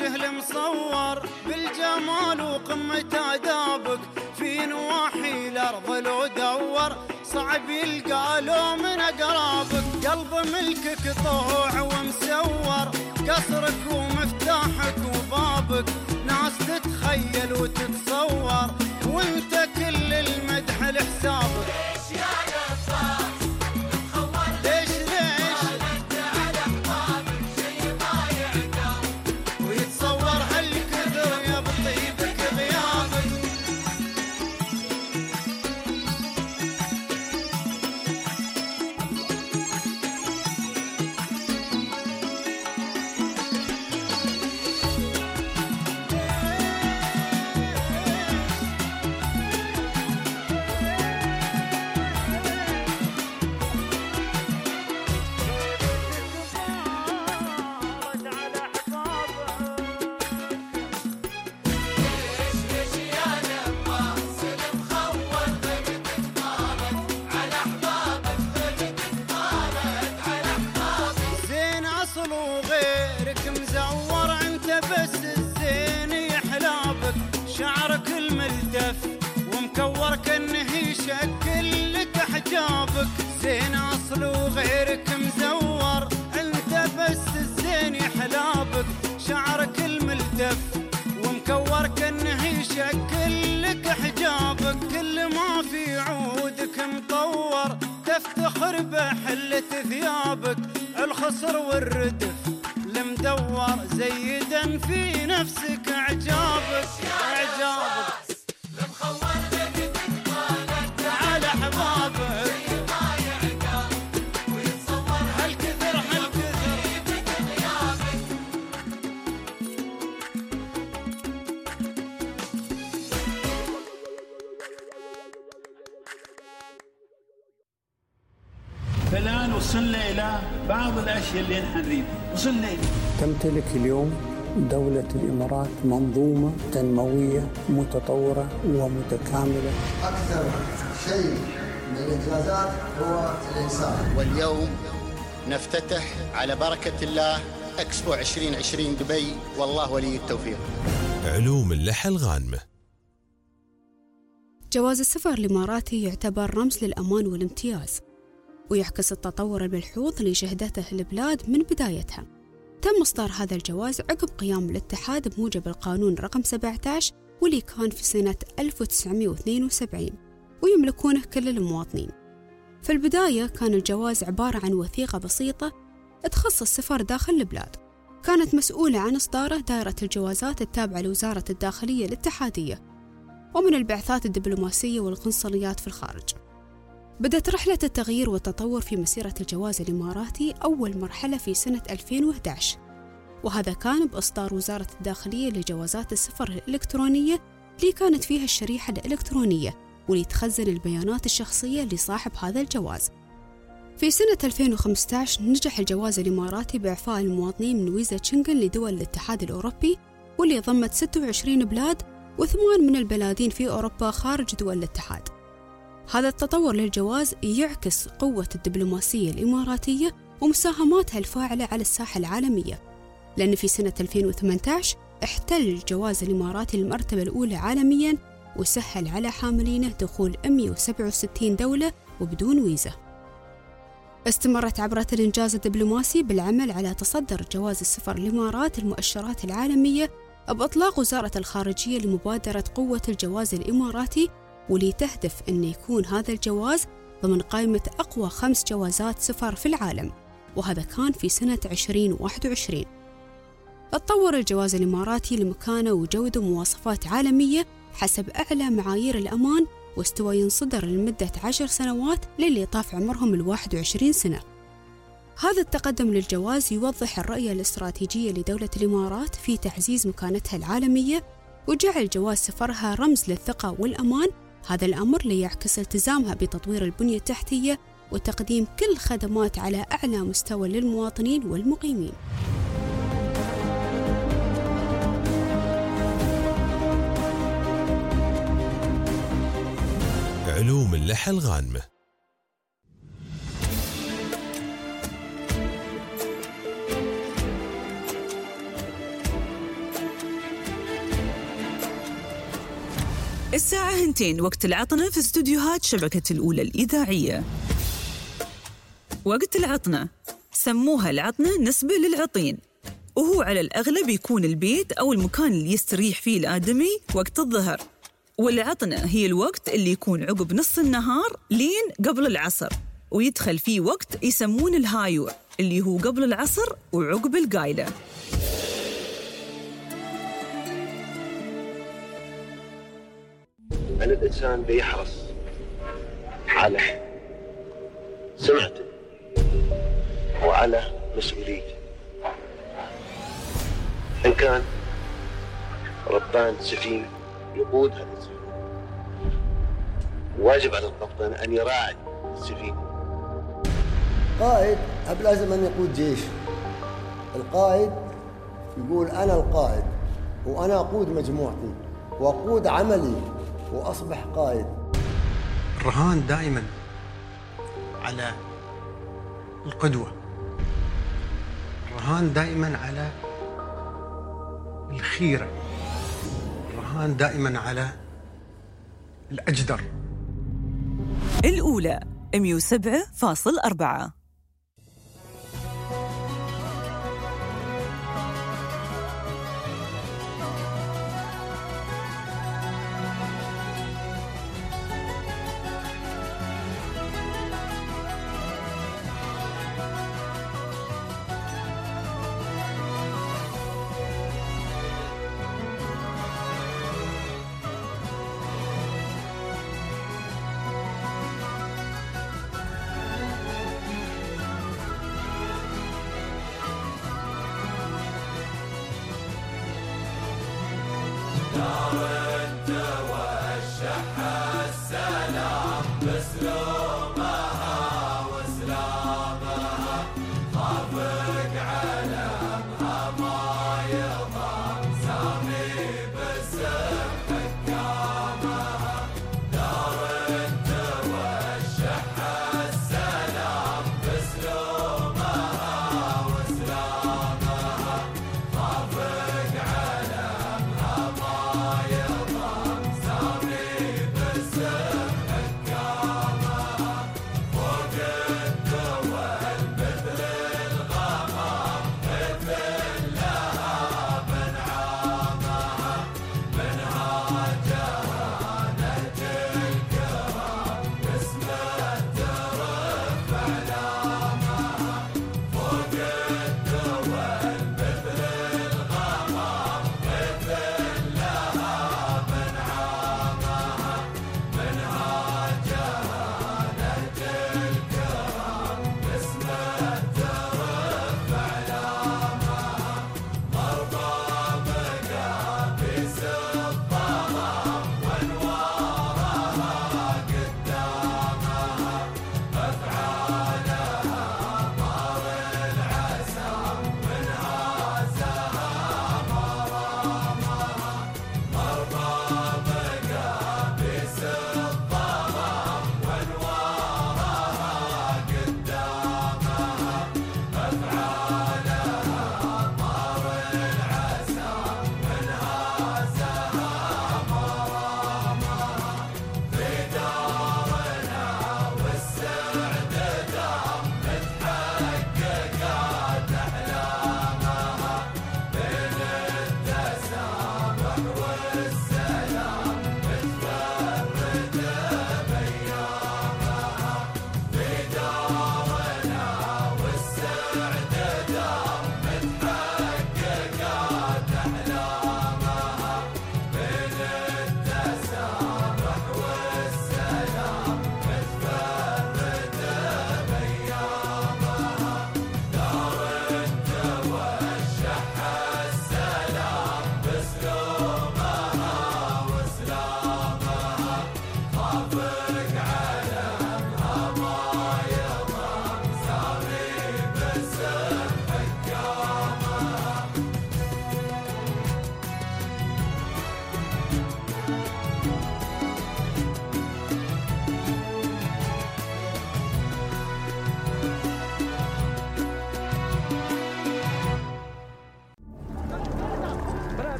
وجه المصور بالجمال وقمة آدابك، في نواحي الأرض لو دور صعب يلقى له من أقرابك. قلب ملكك طوع ومسور، قصرك ومفتاحك وبابك، ناس تتخيل وتتصور وانت كل المدح لحسابك. ليش يا نفاس مخور؟ ليش على حبابك شي ضايع قلب، ويتصور هالكثر يا بطيبك غيابك. شعرك الملتف ومكور كأنه يشكل لك حجابك، زين أصل وغيرك مزور انت بس الزين يحلابك. شعرك الملتف ومكور كأنه يشكل لك حجابك، كل ما في عودك مطور تفتخر بحلة ثيابك. الخصر والردف المدور زيدا في نفسك اعجابك اعجابك. المخور لك تتطالب على حبابك ويتصور هالكثر غيابك. فالآن وصلنا إلى بعض الأشياء اللي نحن نريد. وصلنا تمتلك اليوم دولة الإمارات منظومة تنموية متطورة ومتكاملة. أكثر شيء من الإنجازات هو الإنسان. واليوم نفتتح على بركة الله إكسبو 2020 دبي، والله ولي التوفيق. علوم اللحى الغانمة. جواز السفر الإماراتي يعتبر رمز للأمان والامتياز، ويعكس التطور الملحوظ اللي شهدته البلاد من بدايتها. تم إصدار هذا الجواز عقب قيام الاتحاد بموجب القانون رقم 17 واللي كان في سنة 1972، ويملكونه كل المواطنين. في البداية كان الجواز عبارة عن وثيقة بسيطة تخص السفر داخل البلاد، كانت مسؤولة عن إصداره دائرة الجوازات التابعة لوزارة الداخلية الاتحادية ومن البعثات الدبلوماسية والقنصليات في الخارج. بدأت رحلة التغيير والتطور في مسيرة الجواز الإماراتي أول مرحلة في سنة 2011، وهذا كان بإصدار وزارة الداخلية لجوازات السفر الإلكترونية اللي كانت فيها الشريحة الإلكترونية واللي تخزن البيانات الشخصية لصاحب هذا الجواز. في سنة 2015 نجح الجواز الإماراتي بإعفاء المواطنين من فيزا شنغن لدول الاتحاد الأوروبي، واللي ضمت 26 بلاد و8 من البلادين في أوروبا خارج دول الاتحاد. هذا التطور للجواز يعكس قوة الدبلوماسية الإماراتية ومساهماتها الفاعلة على الساحة العالمية، لأن في سنة 2018 احتل الجواز الإماراتي المرتبة الأولى عالمياً وسهل على حاملينه دخول 167 دولة وبدون فيزا. استمرت عبرة الإنجاز الدبلوماسي بالعمل على تصدر جواز السفر الإمارات المؤشرات العالمية بإطلاق وزارة الخارجية لمبادرة قوة الجواز الإماراتي، واللي تهدف أن يكون هذا الجواز ضمن قائمة أقوى 5 جوازات سفر في العالم، وهذا كان في سنة 2021. تطور الجواز الإماراتي لمكانة وجودة ومواصفات عالمية حسب أعلى معايير الأمان، واستوى ينصدر لمدة 10 سنوات للي طاف عمرهم 21 سنة. هذا التقدم للجواز يوضح الرؤية الاستراتيجية لدولة الإمارات في تعزيز مكانتها العالمية وجعل جواز سفرها رمز للثقة والأمان. هذا الأمر ليعكس التزامها بتطوير البنية التحتية وتقديم كل خدمات على أعلى مستوى للمواطنين والمقيمين. علوم اللحى الغانمة. الساعة 2 وقت العطنة في استوديوهات شبكة الأولى الإذاعية. وقت العطنة سموها العطنة نسبة للعطين، وهو على الأغلب يكون البيت أو المكان اللي يستريح فيه الآدمي وقت الظهر. والعطنة هي الوقت اللي يكون عقب نص النهار لين قبل العصر، ويدخل فيه وقت يسمون الهايور اللي هو قبل العصر وعقب القايلة. أن الإنسان بيحرص على سمعته وعلى مسؤوليته، إن كان ربان سفينة يقود هذه السفينة، واجب على القبطان أن يراعي السفينة. قائد لازم أن يقود جيش. القائد يقول أنا القائد وأنا أقود مجموعتي وأقود عملي وأصبح قائد. الرهان دائما على القدوة، الرهان دائما على الخيرة، الرهان دائما على الأجدر. الأولى 107.4.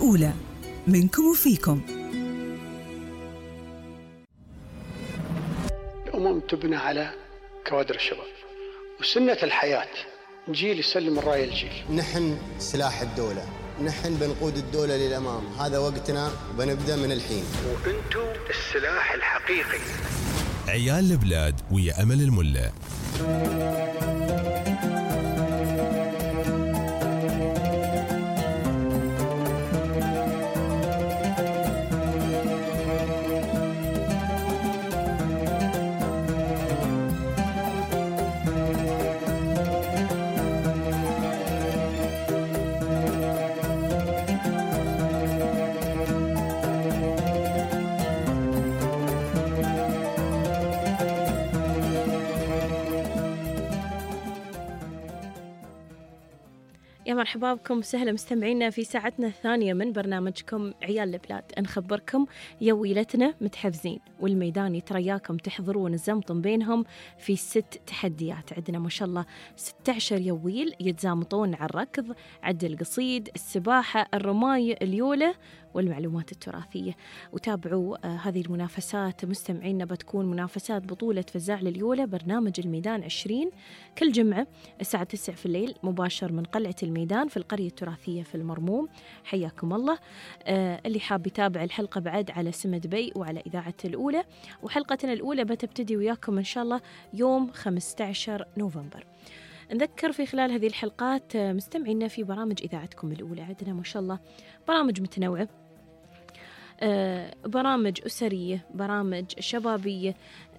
الأولى، منكم وفيكم. الأمم تبنى على كوادر الشباب، وسنة الحياة جيل يسلم الراية الجيل. نحن سلاح الدولة، نحن بنقود الدولة للأمام، هذا وقتنا وبنبدأ من الحين. وأنتم السلاح الحقيقي. عيال البلاد ويا أمل الملا. يا مرحبا بكم وسهلا مستمعينا في ساعتنا الثانية من برنامجكم عيال البلاد. نخبركم يويلتنا متحفزين والميدان يترياكم تحضرون الزمطم بينهم في 6 تحديات. عندنا ما شاء الله 16 يويل يتزامطون على الركض، عد القصيد، السباحة، الرماية، اليولة والمعلومات التراثية. وتابعوا هذه المنافسات مستمعينا، بتكون منافسات بطولة فزاع لليولة برنامج الميدان 20 كل جمعة الساعة 9 في الليل مباشر من قلعة الميدان في القرية التراثية في المرموم. حياكم الله. اللي حاب يتابع الحلقة بعد على سم دبي وعلى إذاعة الأولى، وحلقتنا الأولى بتبتدي وياكم إن شاء الله يوم 15 نوفمبر. نذكر في خلال هذه الحلقات مستمعينا في برامج إذاعتكم الأولى عندنا ما شاء الله برامج متنوعة، برامج أسرية، برامج شبابية،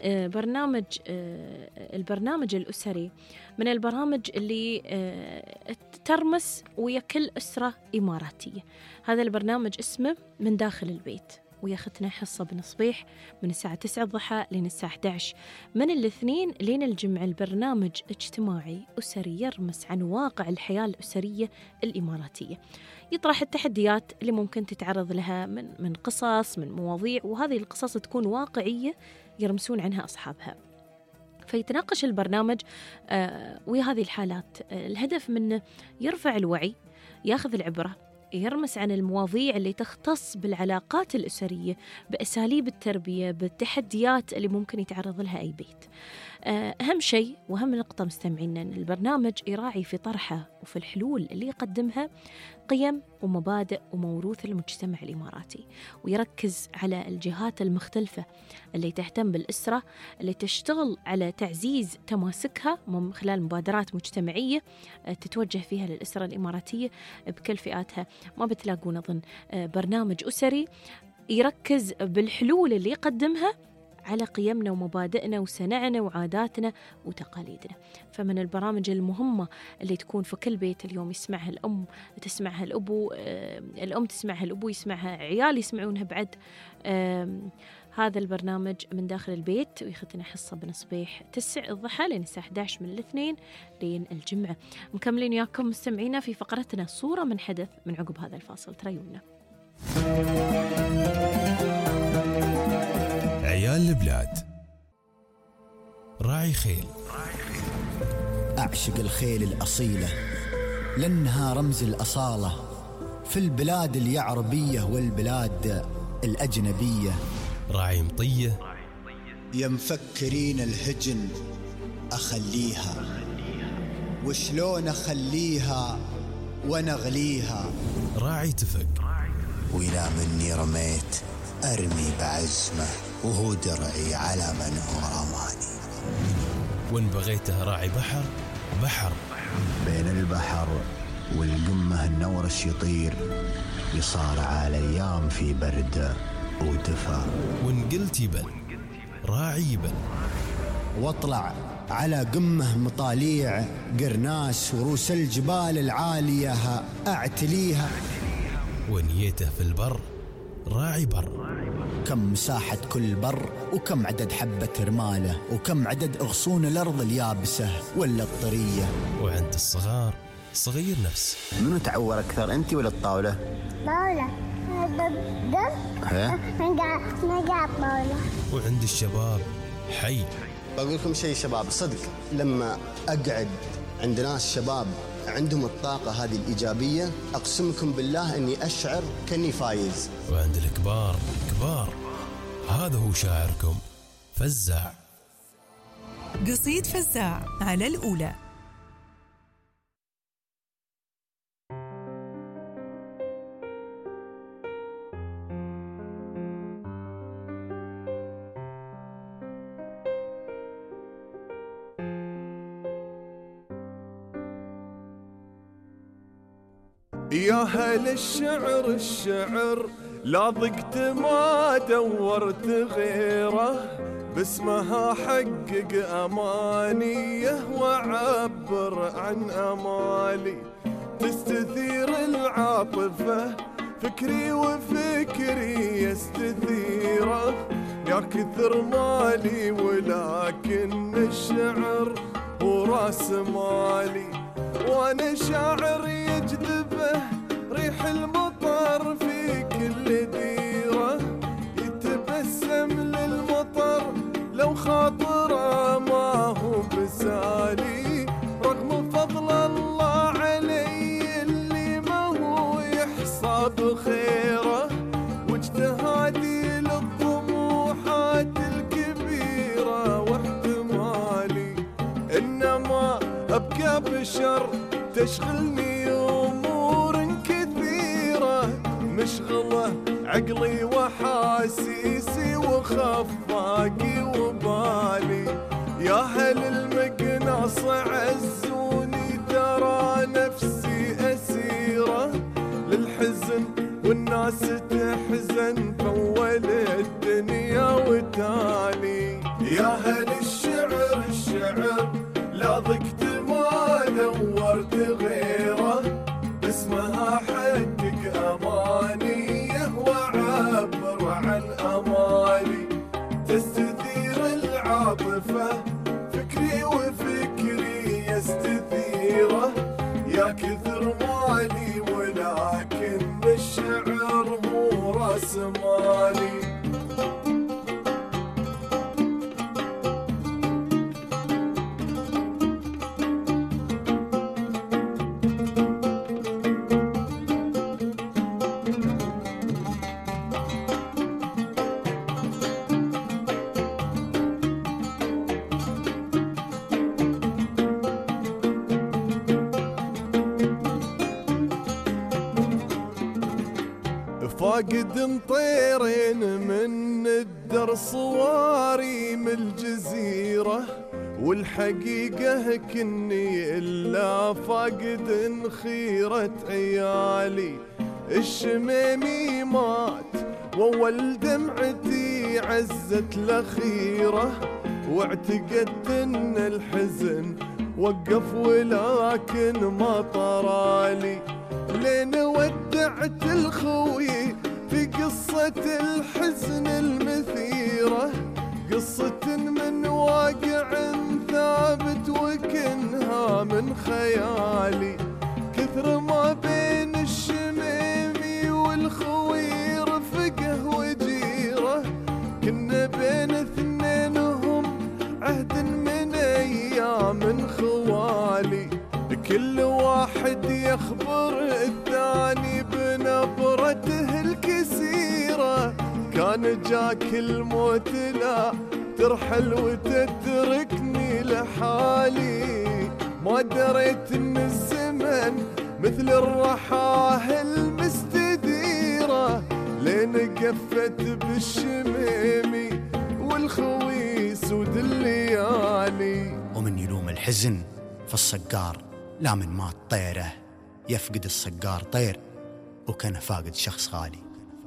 البرنامج الأسري من البرامج اللي ترمس ويا كل أسرة إماراتية. هذا البرنامج اسمه من داخل البيت، وياختنا حصة بنصبيح من الساعة 9 الضحى لين الساعة 11 من الاثنين لين الجمعة. البرنامج اجتماعي أسري يرمس عن واقع الحياة الأسرية الإماراتية، يطرح التحديات اللي ممكن تتعرض لها من قصص، من مواضيع، وهذه القصص تكون واقعية يرمسون عنها أصحابها. فيتناقش البرنامج ويا هذه الحالات. الهدف منه يرفع الوعي، ياخذ العبرة، يرمس عن المواضيع اللي تختص بالعلاقات الأسرية، بأساليب التربية، بالتحديات اللي ممكن يتعرض لها أي بيت. أهم شيء وأهم نقطة مستمعينا أن البرنامج يراعي في طرحه وفي الحلول اللي يقدمها قيم ومبادئ وموروث المجتمع الإماراتي، ويركز على الجهات المختلفة اللي تهتم بالأسرة، اللي تشتغل على تعزيز تماسكها من خلال مبادرات مجتمعية تتوجه فيها للأسرة الإماراتية بكل فئاتها. ما بتلاقون أظن برنامج أسري يركز بالحلول اللي يقدمها على قيمنا ومبادئنا وسنعنا وعاداتنا وتقاليدنا. فمن البرامج المهمة اللي تكون في كل بيت اليوم يسمعها الأم، تسمعها الأبو، الأم تسمعها الأبو، يسمعها عيال يسمعونها بعد. هذا البرنامج من داخل البيت، ويختنا حصة بنصبيح 9 الضحى لين الساعة 11 من الاثنين لين الجمعة. مكملين وياكم مستمعينا في فقرتنا صورة من حدث من عقب هذا الفاصل. تريونا عيال البلاد. راعي خيل. أعشق الخيل الأصيلة لأنها رمز الأصالة في البلاد اليعربية والبلاد الأجنبية. راعي مطية. يا مفكرين الهجن أخليها، وشلون أخليها ونغليها. راعي تفق. وإلى مني رميت أرمي بعزمه، وهو درعي على من هو رماني. وإن بغيته راعي بحر، بحر. بين البحر والقمة النورش يطير، يصارع الأيام في برد ودفا. وإن قلت يبل، راعي يبل. واطلع على قمة مطاليع قرناس، وروس الجبال العالية أعتليها. ونيته في البر، راعي بر. كم مساحة كل بر، وكم عدد حبة رماله، وكم عدد أغصون الأرض اليابسة ولا الطرية. وعند الصغار صغير نفس. منو تعور أكثر، أنت ولا الطاولة؟ طاولة. طاولة. وعند الشباب حي. بقول لكم شيء شباب، صدق لما أقعد عند ناس شباب عندهم الطاقة هذه الإيجابية، أقسمكم بالله أني أشعر كأني فايز. وعند الكبار كبار، هذا هو شاعركم فزاع. قصيد فزاع على الأولى. يا هل الشعر الشعر لا ضقت ما دورت غيره، باسمها حقق أمانيه وعبر عن أمالي. تستثير العاطفة فكري وفكري يستثيره، يا كثر مالي ولكن الشعر هو راس مالي. وانا شاعر يجذبه ريح المطر في كل ديره، يتبسم للمطر لو خاطره ما هو بسالي، رغم فضل الله علي اللي ما هو يحصى بخيره، واجتهادي للطموحات الكبيره واحتمالي. انما ابقى بشر تشغلني امور كثيره، مشغله عقلي وحاسيسي وخفاقي وبالي. يا هل المقناص عزوني ترى نفسي اسيره، للحزن والناس تحزن فول الدنيا وتالي. يا هل الشعر الشعر لا ضقت ما دورت غيره، باسمها حقق أمانيه وعبر عن أمالي. تستثير العاطفة فكري وفكري يستثيره، يا كثر مالي ولكن الشعر مو راس مالي. فاقد طيرين من الدر صواريم الجزيرة، والحقيقة كني إلا فاقد خيرة عيالي. الشميمي مات وأول دمعتي عزت الأخيرة، واعتقدت إن الحزن وقف ولكن ما طرالي. لين ودعت الخوي في قصة الحزن المثيرة، قصة من واقع ثابت وكنها من خيالي. كثر ما بين الشميمي والخوي رفقه وجيره، كنا بين اثنينهم عهد من ايام خوالي. كل واحد يخبر الثاني بنبرته الكسيرة، كان جاك الموت لا ترحل وتتركني لحالي. ما دريت ان الزمن مثل الرحاه المستديرة، لين قفت بالشميمي والخوي سود الليالي. ومن يلوم الحزن فالصقار لا من مات طيره، يفقد الصقار طير وكان فاقد شخص غالي.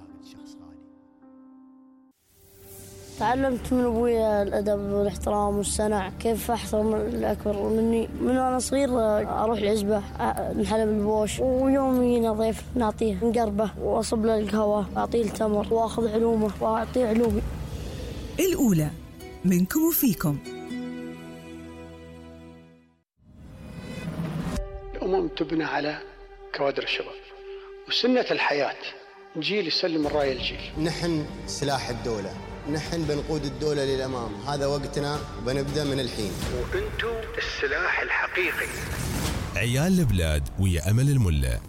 تعلمت من أبوي الأدب والاحترام والصنع، كيف أحترم الأكبر مني. من وأنا صغير أروح العزبة نحلب البوش، ويومي نضيف نعطيه نقربه وأصب له القهوة وأعطيه التمر وأخذ علومه وأعطيه علومي. الأولى منكم وفيكم. الأمم تبنى على كوادر الشباب، وسنة الحياة جيل يسلم الراية الجيل. نحن سلاح الدولة، نحن بنقود الدولة للأمام، هذا وقتنا وبنبدأ من الحين. وأنتم السلاح الحقيقي. عيال البلاد ويا أمل الملا.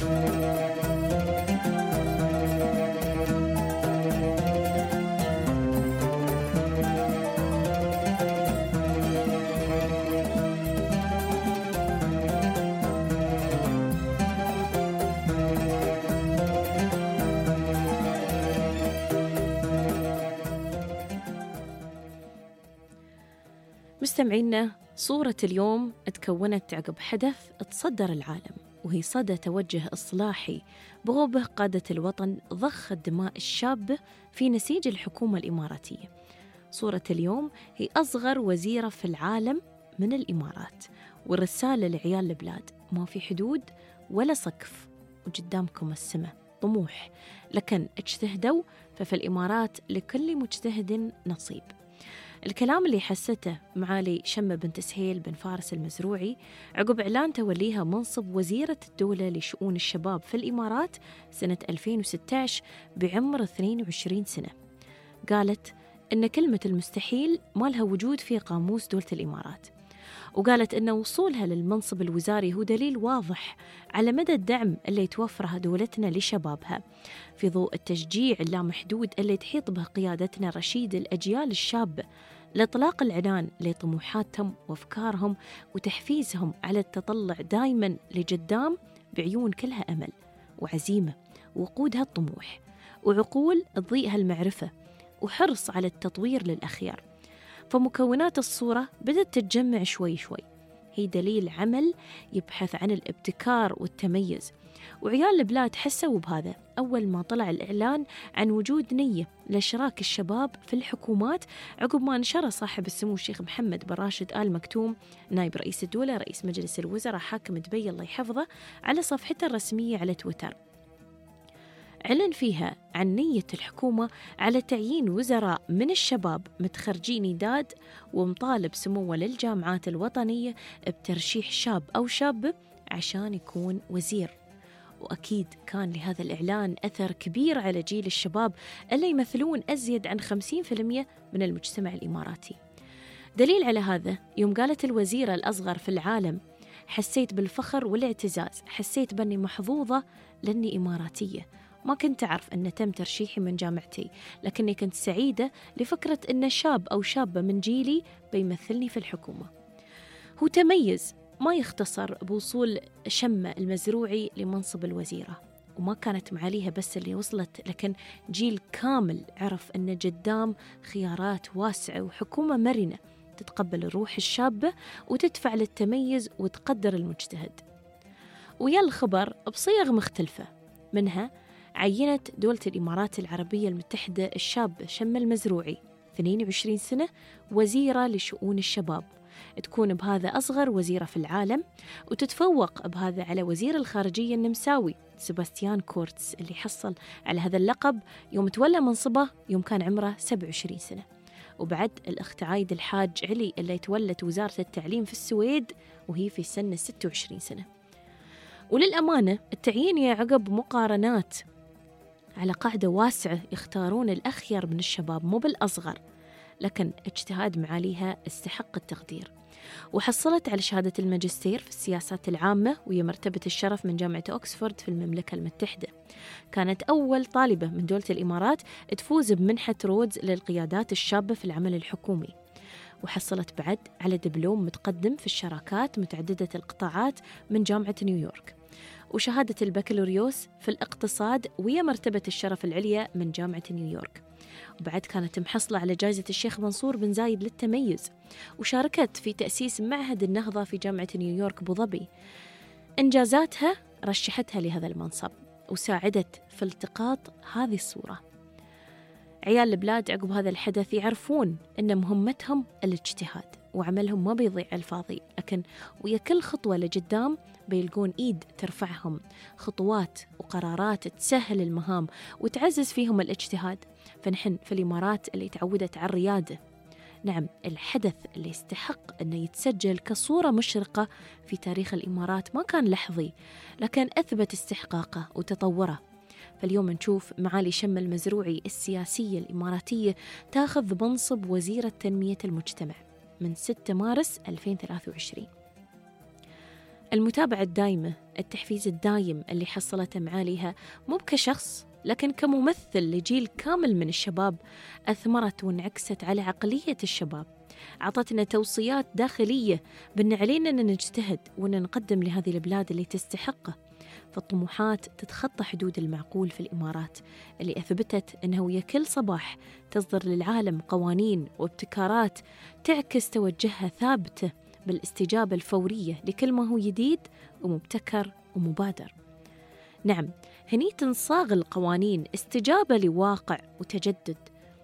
مستمعينا، صورة اليوم تكونت عقب حدث تصدر العالم، وهي صدى توجه إصلاحي بغوبه قادة الوطن ضخ الدماء الشابة في نسيج الحكومة الإماراتية. صورة اليوم هي أصغر وزيرة في العالم من الإمارات، والرسالة لعيال البلاد: ما في حدود ولا سقف، وقدامكم السماء طموح، لكن اجتهدوا، ففي الإمارات لكل مجتهد نصيب. الكلام اللي حسته معالي شمة بنت سهيل بن فارس المزروعي عقب إعلان توليها منصب وزيرة الدولة لشؤون الشباب في الإمارات سنة 2016 بعمر 22 سنة. قالت إن كلمة المستحيل ما لها وجود في قاموس دولة الإمارات، وقالت إن وصولها للمنصب الوزاري هو دليل واضح على مدى الدعم اللي توفرها دولتنا لشبابها، في ضوء التشجيع اللامحدود اللي تحيط به قيادتنا رشيد الأجيال الشابة لإطلاق العنان لطموحاتهم وأفكارهم وتحفيزهم على التطلع دايماً لقدام بعيون كلها أمل وعزيمة، وقودها الطموح، وعقول تضيئها المعرفة، وحرص على التطوير للأخيار. فمكونات الصورة بدأت تتجمع شوي شوي، هي دليل عمل يبحث عن الابتكار والتميز، وعيال البلاد حسوا بهذا أول ما طلع الإعلان عن وجود نية لإشراك الشباب في الحكومات، عقب ما نشر صاحب السمو الشيخ محمد بن راشد آل مكتوم نائب رئيس الدولة رئيس مجلس الوزراء حاكم دبي الله يحفظه على صفحته الرسمية على تويتر. أعلن فيها عن نية الحكومة على تعيين وزراء من الشباب متخرجين إعداد، ومطالب سموه للجامعات الوطنية بترشيح شاب أو شابة عشان يكون وزير. وأكيد كان لهذا الإعلان أثر كبير على جيل الشباب اللي يمثلون أزيد عن 50% من المجتمع الإماراتي. دليل على هذا يوم قالت الوزيرة الأصغر في العالم: حسيت بالفخر والاعتزاز، حسيت بأني محظوظة لأني إماراتية، ما كنت أعرف أن تم ترشيحي من جامعتي، لكني كنت سعيدة لفكرة أن شاب أو شابة من جيلي بيمثلني في الحكومة. هو تميز ما يختصر بوصول شمة المزروعي لمنصب الوزيرة، وما كانت معاليها بس اللي وصلت، لكن جيل كامل عرف أن قدام خيارات واسعة وحكومة مرنة تتقبل الروح الشابة وتدفع للتميز وتقدر المجتهد. ويا الخبر بصيغ مختلفة، منها عينت دولة الإمارات العربية المتحدة الشاب شمة المزروعي 22 سنة وزيرة لشؤون الشباب، تكون بهذا أصغر وزيرة في العالم، وتتفوق بهذا على وزير الخارجية النمساوي سباستيان كورتس اللي حصل على هذا اللقب يوم تولى منصبه يوم كان عمره 27 سنة. وبعد الأخت عايد الحاج علي اللي تولت وزارة التعليم في السويد وهي في سن 26 سنة. وللأمانة التعيين يعقب مقارنات على قاعدة واسعة يختارون الأخير من الشباب مو بالأصغر، لكن اجتهاد معاليها استحق التقدير. وحصلت على شهادة الماجستير في السياسات العامة وهي مرتبة الشرف من جامعة أكسفورد في المملكة المتحدة. كانت أول طالبة من دولة الإمارات تفوز بمنحة رودز للقيادات الشابة في العمل الحكومي. وحصلت بعد على دبلوم متقدم في الشراكات متعددة القطاعات من جامعة نيويورك، وشهادة البكالوريوس في الاقتصاد وهي مرتبة الشرف العليا من جامعة نيويورك. وبعد كانت محصلة على جائزة الشيخ منصور بن زايد للتميز، وشاركت في تأسيس معهد النهضة في جامعة نيويورك أبو ظبي. إنجازاتها رشحتها لهذا المنصب وساعدت في التقاط هذه الصورة. عيال البلاد عقب هذا الحدث يعرفون أن مهمتهم الاجتهاد وعملهم ما بيضيع الفاضي، لكن ويا كل خطوة لقدام بيلقون إيد ترفعهم، خطوات وقرارات تسهل المهام وتعزز فيهم الاجتهاد. فنحن في الإمارات اللي تعودت على الريادة، نعم الحدث اللي يستحق أنه يتسجل كصورة مشرقة في تاريخ الإمارات ما كان لحظي، لكن أثبت استحقاقه وتطوره. فاليوم نشوف معالي شمة المزروعي السياسية الإماراتية تاخذ منصب وزيرة تنمية المجتمع من 6 مارس 2023. المتابعة الدائمة، التحفيز الدايم اللي حصلته معاليها مو كشخص لكن كممثل لجيل كامل من الشباب، أثمرت وانعكست على عقلية الشباب، عطتنا توصيات داخلية بأن علينا أن نجتهد وأن نقدم لهذه البلاد اللي تستحقه. فالطموحات تتخطى حدود المعقول في الإمارات اللي أثبتت أنه ويا كل صباح تصدر للعالم قوانين وابتكارات تعكس توجهها ثابتة بالاستجابة الفورية لكل ما هو جديد ومبتكر ومبادر. نعم، هني تنصاغ القوانين استجابة لواقع وتجدد،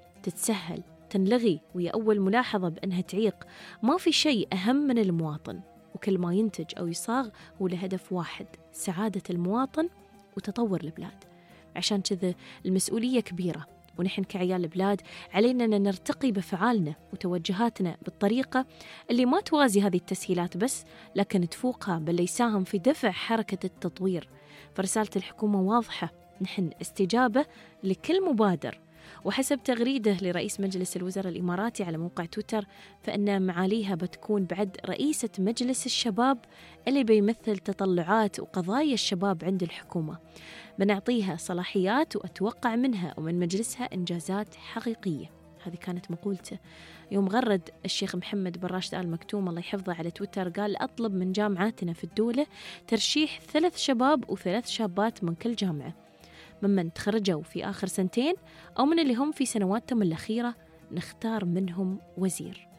تتسهل، تنلغي، وهي أول ملاحظة بأنها تعيق. ما في شيء أهم من المواطن، وكل ما ينتج أو يصاغ هو لهدف واحد: سعادة المواطن وتطور البلاد. عشان كذا المسؤولية كبيرة، ونحن كعيال البلاد علينا أن نرتقي بفعالنا وتوجهاتنا بالطريقة اللي ما توازي هذه التسهيلات بس، لكن تفوقها، بل يساهم في دفع حركة التطوير. فرسالة الحكومة واضحة: نحن استجابة لكل مبادر. وحسب تغريده لرئيس مجلس الوزراء الإماراتي على موقع تويتر، فإن معاليها بتكون بعد رئيسة مجلس الشباب اللي بيمثل تطلعات وقضايا الشباب عند الحكومة. بنعطيها صلاحيات وأتوقع منها ومن مجلسها إنجازات حقيقية. هذه كانت مقولته يوم غرد الشيخ محمد بن راشد آل مكتوم الله يحفظه على تويتر. قال: أطلب من جامعاتنا في الدولة ترشيح 3 شباب و3 شابات من كل جامعة، ممن تخرجوا في آخر 2 سنين أو من اللي هم في سنواتهم الأخيرة، نختار منهم وزير.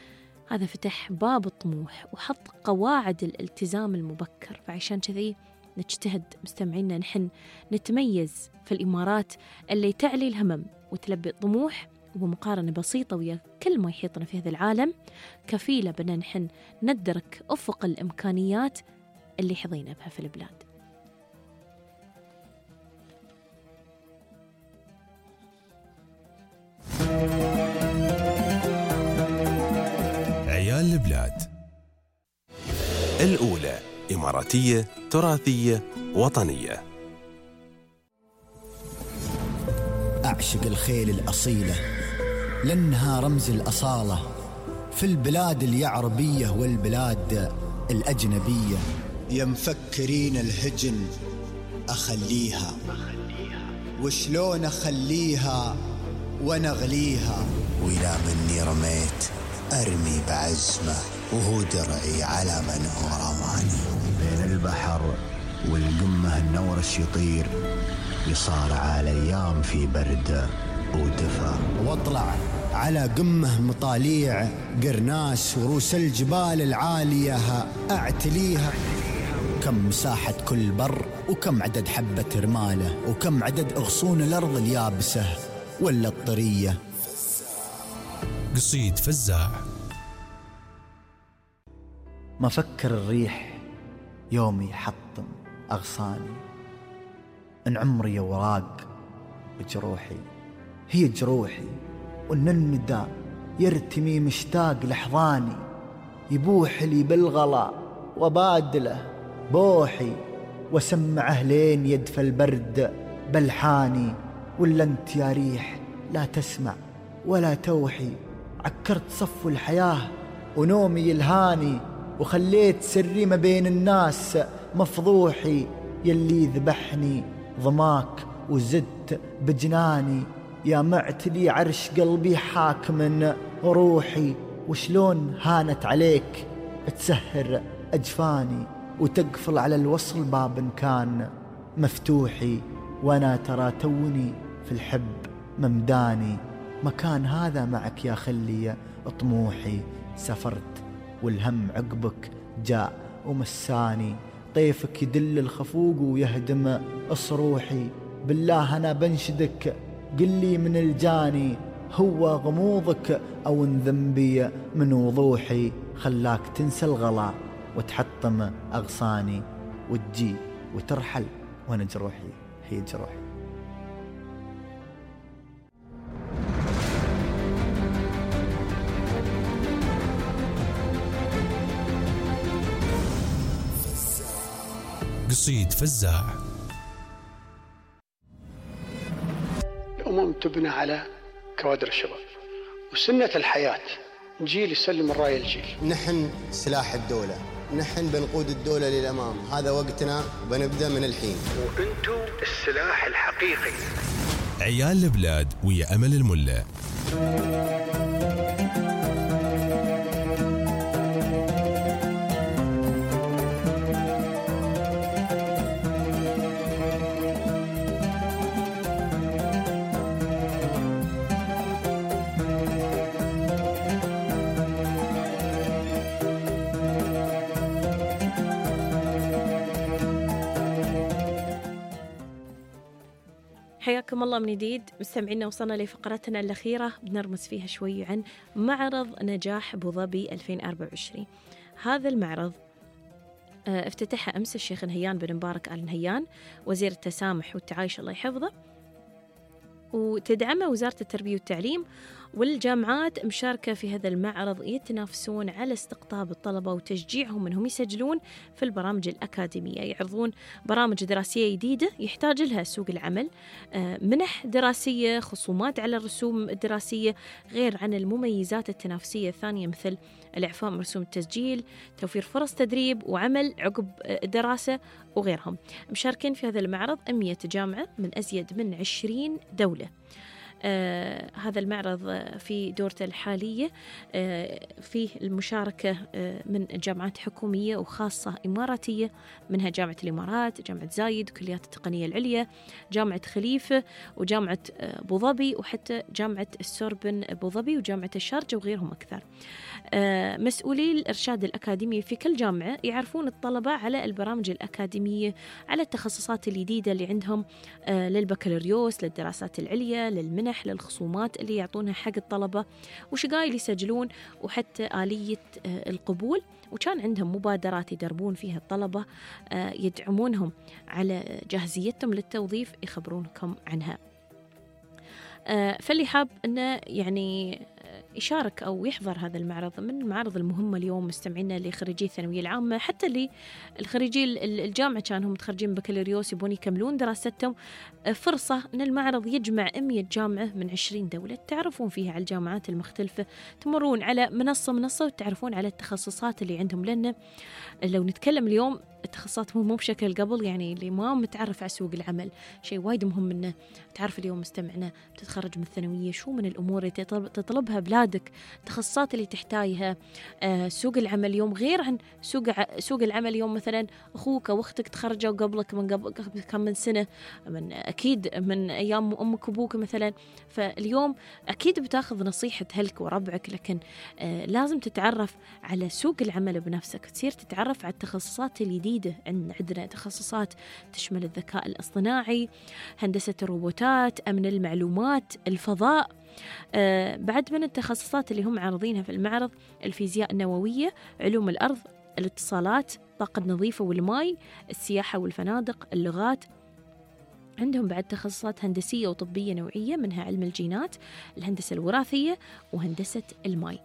هذا فتح باب الطموح وحط قواعد الالتزام المبكر. فعشان كذي نجتهد مستمعينا، نحن نتميز في الإمارات اللي تعلي الهمم وتلبي الطموح، وبمقارنة بسيطة ويا كل ما يحيطنا في هذا العالم، كفيلة بنا نحن ندرك أفق الإمكانيات اللي حظينا بها في البلاد. عيال البلاد الأولى، إماراتية تراثية وطنية. أعشق الخيل الأصيلة لأنها رمز الأصالة في البلاد اليعربية والبلاد الأجنبية. يا مفكرين الهجن أخليها، وشلون أخليها ونغليها، وإذا مني رميت أرمي بعزمه، وهو درعي على من هو رماني. بين البحر والقمة النورش يطير، يصارع الأيام في برد ودفا، واطلع على قمة مطاليع قرناس ورؤوس الجبال العالية أعتليها. كم مساحة كل بر، وكم عدد حبة رماله، وكم عدد أغصون الأرض اليابسة ولا الطرية. قصيد فزاع. ما فكر الريح يومي حطم أغصاني، إن عمري وراق بجروحي هي جروحي، وإن الندى يرتمي مشتاق لحظاني، يبوح لي بالغلا وبادله بوحي، وسمعه لين يدفى البرد بلحاني. ولا انت يا ريح لا تسمع ولا توحي، عكرت صفو الحياة ونومي يلهاني، وخليت سري ما بين الناس مفضوحي. يلي ذبحني ضماك وزدت بجناني، يا معتلي عرش قلبي حاكم روحي. وشلون هانت عليك تسهر أجفاني، وتقفل على الوصل باب كان مفتوحي، وانا ترى توني في الحب ممداني. مكان هذا معك يا خلي طموحي، سافرت والهم عقبك جاء ومساني، طيفك يدل الخفوق ويهدم أصروحي. بالله أنا بنشدك قلي من الجاني، هو غموضك أو ان ذنبي من وضوحي، خلاك تنسى الغلا وتحطم أغصاني، وتجي وترحل وانا جروحي هي جروحي. قصيد فزاع. الأمم تبنى على كوادر الشباب، وسنة الحياة جيل يسلم الراية الجيل. نحن سلاح الدولة، نحن بنقود الدولة للأمام. هذا وقتنا، بنبدأ من الحين. وأنتم السلاح الحقيقي. عيال البلاد ويا أمل الملا. حياكم الله من جديد مستمعينا. وصلنا لفقرتنا الأخيرة بنرمز فيها شوي عن معرض نجاح أبو ظبي 2024. هذا المعرض افتتحها أمس الشيخ نهيان بن مبارك آل نهيان وزير التسامح والتعايش الله يحفظه، وتدعمه وزارة التربية والتعليم، والجامعات مشاركة في هذا المعرض يتنافسون على استقطاب الطلبة وتشجيعهم أنهم يسجلون في البرامج الأكاديمية، يعرضون برامج دراسية جديدة يحتاج لها سوق العمل، منح دراسية، خصومات على الرسوم الدراسية، غير عن المميزات التنافسية الثانية مثل الإعفاء من رسوم التسجيل، توفير فرص تدريب وعمل عقب الدراسة وغيرهم. مشاركين في هذا المعرض 100 جامعة من أزيد من 20 دولة. هذا المعرض في دورته الحالية فيه المشاركة من جامعات حكومية وخاصة إماراتية، منها جامعة الإمارات، جامعة زايد، وكليات التقنية العليا، جامعة خليفة، وجامعة أبو ظبي، وحتى جامعة السوربن أبو ظبي، وجامعة الشارجة وغيرهم أكثر. مسؤولي الإرشاد الأكاديمي في كل جامعة يعرفون الطلبة على البرامج الأكاديمية، على التخصصات الجديدة اللي عندهم للبكالوريوس، للدراسات العليا، للمنح، للخصومات اللي يعطونها حق الطلبة، وشقايل يسجلون، وحتى آلية القبول. وكان عندهم مبادرات يدربون فيها الطلبة، يدعمونهم على جاهزيتهم للتوظيف، يخبرونكم عنها. فاللي حاب أنه يعني يشارك أو يحضر هذا المعرض، من المعارض المهمة اليوم مستمعينا لخريجي الثانوية العامة، حتى اللي الخريجي الجامعة كانوا متخرجين بكالوريوس يبون يكملون دراستهم، فرصة أن المعرض يجمع 100 جامعة من 20 دولة، تعرفون فيها على الجامعات المختلفة، تمرون على منصة وتعرفون على التخصصات اللي عندهم. لأن لو نتكلم اليوم التخصصات مو بشكل قبل، يعني اللي ما متعرف على سوق العمل شيء وايد مهم إنه تعرف. اليوم مستمعنا بتتخرج من الثانوية، شو من الأمور اللي تطلبها بلادك، التخصصات اللي تحتاجها، سوق العمل اليوم غير عن سوق العمل اليوم. مثلا أخوك أو أختك تخرجوا قبلك من قبل كم من سنة، من أكيد من أيام أمك وأبوك مثلا، فاليوم أكيد بتاخذ نصيحة أهلك وربعك، لكن لازم تتعرف على سوق العمل بنفسك، تصير تتعرف على التخصصات الجديدة. عندنا تخصصات تشمل الذكاء الاصطناعي، هندسة الروبوتات، أمن المعلومات، الفضاء. بعد من التخصصات اللي هم عارضينها في المعرض الفيزياء النووية، علوم الأرض، الاتصالات، الطاقة النظيفة والماء، السياحة والفنادق، اللغات. عندهم بعد تخصصات هندسية وطبية نوعية، منها علم الجينات، الهندسة الوراثية، وهندسة الماء.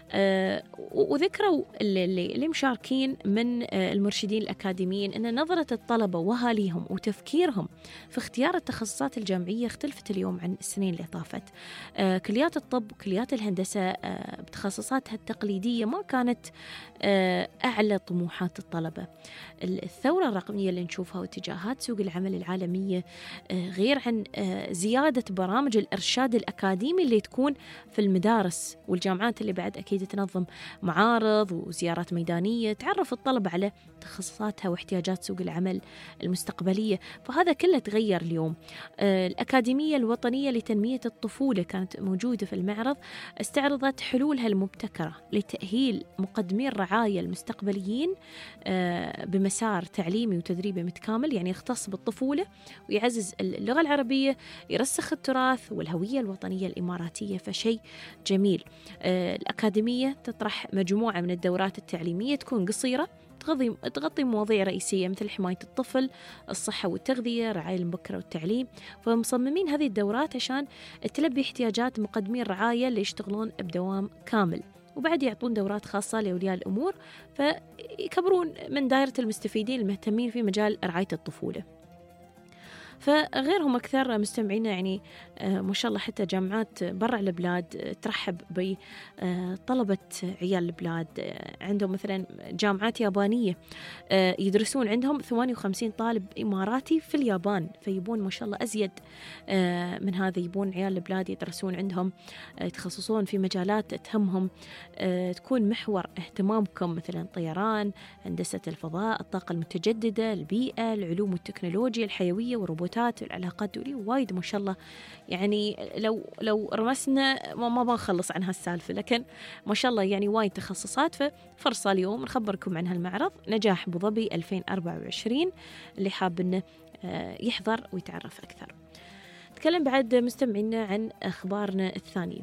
وذكروا اللي مشاركين من المرشدين الأكاديميين أن نظرة الطلبة وأهاليهم وتفكيرهم في اختيار التخصصات الجامعية اختلفت اليوم عن السنين اللي طافت. كليات الطب وكليات الهندسة بتخصصاتها التقليدية ما كانت أعلى طموحات الطلبة. الثورة الرقمية اللي نشوفها واتجاهات سوق العمل العالمية، غير عن زيادة برامج الإرشاد الأكاديمي اللي تكون في المدارس والجامعات اللي بعد أكيد تنظم معارض وزيارات ميدانية تعرف الطلبة على تخصصاتها واحتياجات سوق العمل المستقبلية. فهذا كله تغير اليوم. الأكاديمية الوطنية لتنمية الطفولة كانت موجودة في المعرض، استعرضت حلولها المبتكرة لتأهيل مقدمي الرعاية المستقبليين بمسار تعليمي وتدريبي متكامل، يعني يختص بالطفولة ويعزز اللغة العربية، يرسخ التراث والهوية الوطنية الإماراتية. فشيء جميل. الأكاديمية تطرح مجموعة من الدورات التعليمية تكون قصيرة، تغطي مواضيع رئيسية مثل حماية الطفل، الصحة والتغذية، الرعاية المبكرة والتعليم. فمصممين هذه الدورات عشان تلبي احتياجات مقدمي الرعاية اللي يشتغلون بدوام كامل، وبعد يعطون دورات خاصة لأولياء الأمور، فيكبرون من دائرة المستفيدين المهتمين في مجال رعاية الطفولة. فغيرهم أكثر مستمعينا، يعني ما شاء الله حتى جامعات برا البلاد ترحب بطلبة عيال البلاد. عندهم مثلا جامعات يابانية يدرسون عندهم 58 طالب إماراتي في اليابان، فيبون ما شاء الله أزيد من هذا، يبون عيال البلاد يدرسون عندهم، يتخصصون في مجالات تهمهم، تكون محور اهتمامكم مثلا طيران، هندسة الفضاء، الطاقة المتجددة، البيئة، العلوم والتكنولوجيا الحيوية والروبوتات والعلاقات الدولية، وايد ما شاء الله. يعني لو رمسنا ما بنخلص عن هالسالفة، لكن ما شاء الله يعني وايد تخصصات. ففرصة اليوم نخبركم عن هالمعرض نجاح أبو ظبي 2024 اللي حاب إنه يحضر ويتعرف أكثر. نتكلم بعد مستمعينا عن أخبارنا الثانية.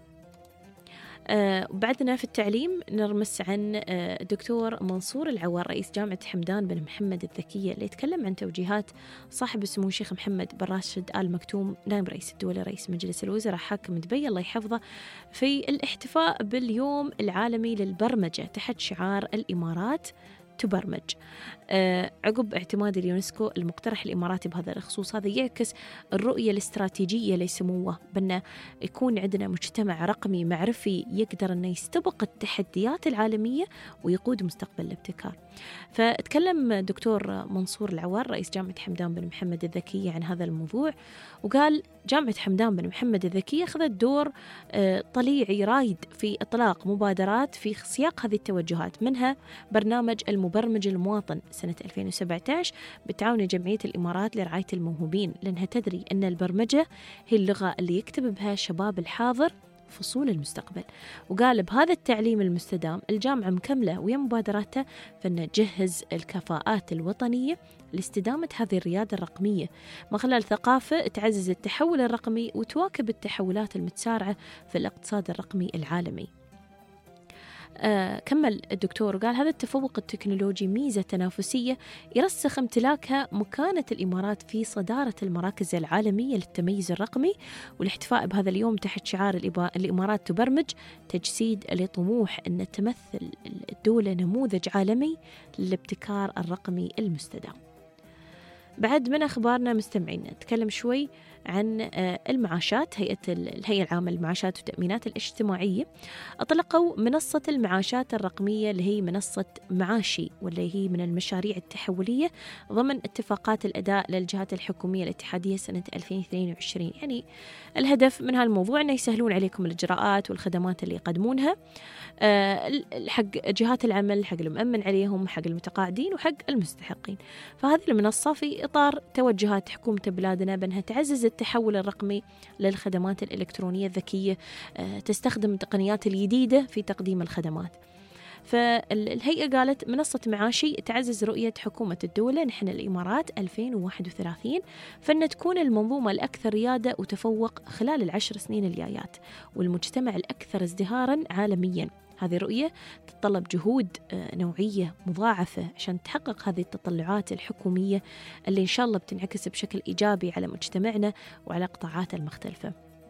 بعدنا في التعليم نرمس عن الدكتور منصور العوار رئيس جامعة حمدان بن محمد الذكية، اللي يتكلم عن توجيهات صاحب السمو الشيخ محمد بن راشد آل مكتوم نائب رئيس الدولة رئيس مجلس الوزراء حاكم دبي الله يحفظه في الاحتفاء باليوم العالمي للبرمجة تحت شعار الإمارات تبرمج، عقب اعتماد اليونسكو المقترح الإماراتي بهذا الخصوص. هذا يعكس الرؤية الاستراتيجية لسموه بأن يكون عندنا مجتمع رقمي معرفي يقدر أنه يستبق التحديات العالمية ويقود مستقبل الابتكار. فتكلم دكتور منصور العوار رئيس جامعة حمدان بن محمد الذكية عن هذا الموضوع، وقال جامعة حمدان بن محمد الذكية أخذت دور طليعي رايد في إطلاق مبادرات في سياق هذه التوجهات، منها برنامج المبرمج المواطن سنة 2017 بتعاون جمعية الإمارات لرعاية الموهوبين، لأنها تدري أن البرمجة هي اللغة اللي يكتب بها شباب الحاضر فصول المستقبل. وقال بهذا التعليم المستدام الجامعة مكملة ويا مبادراتها فإن تجهز الكفاءات الوطنية لاستدامة هذه الريادة الرقمية من خلال ثقافة تعزز التحول الرقمي وتواكب التحولات المتسارعة في الاقتصاد الرقمي العالمي. كمل الدكتور وقال هذا التفوق التكنولوجي ميزة تنافسية يرسخ امتلاكها مكانة الإمارات في صدارة المراكز العالمية للتميز الرقمي، والاحتفاء بهذا اليوم تحت شعار الإمارات تبرمج تجسيد لطموح أن تمثل الدولة نموذج عالمي للابتكار الرقمي المستدام. بعد من أخبارنا مستمعين نتكلم شوي عن المعاشات. الهيئة العامة للمعاشات والتأمينات الاجتماعية أطلقوا منصة المعاشات الرقمية اللي هي منصة معاشي، واللي هي من المشاريع التحولية ضمن اتفاقات الأداء للجهات الحكومية الاتحادية سنة 2022. يعني الهدف من هالموضوع أنه يسهلون عليكم الإجراءات والخدمات اللي يقدمونها حق جهات العمل، حق المؤمن عليهم، حق المتقاعدين وحق المستحقين. فهذه المنصة في إطار توجهات حكومة بلادنا بأنها تعزز التحول الرقمي للخدمات الإلكترونية الذكية، تستخدم التقنيات الجديدة في تقديم الخدمات. فالهيئة قالت منصة معاشي تعزز رؤية حكومة الدولة نحن الإمارات 2031 فإن تكون المنظومة الأكثر ريادة وتفوق خلال ال10 سنين الجايات والمجتمع الأكثر ازدهارا عالميا. هذه رؤية تتطلب جهود نوعية مضاعفة عشان تحقق هذه التطلعات الحكومية اللي إن شاء الله بتنعكس بشكل إيجابي على مجتمعنا وعلى قطاعات المختلفة.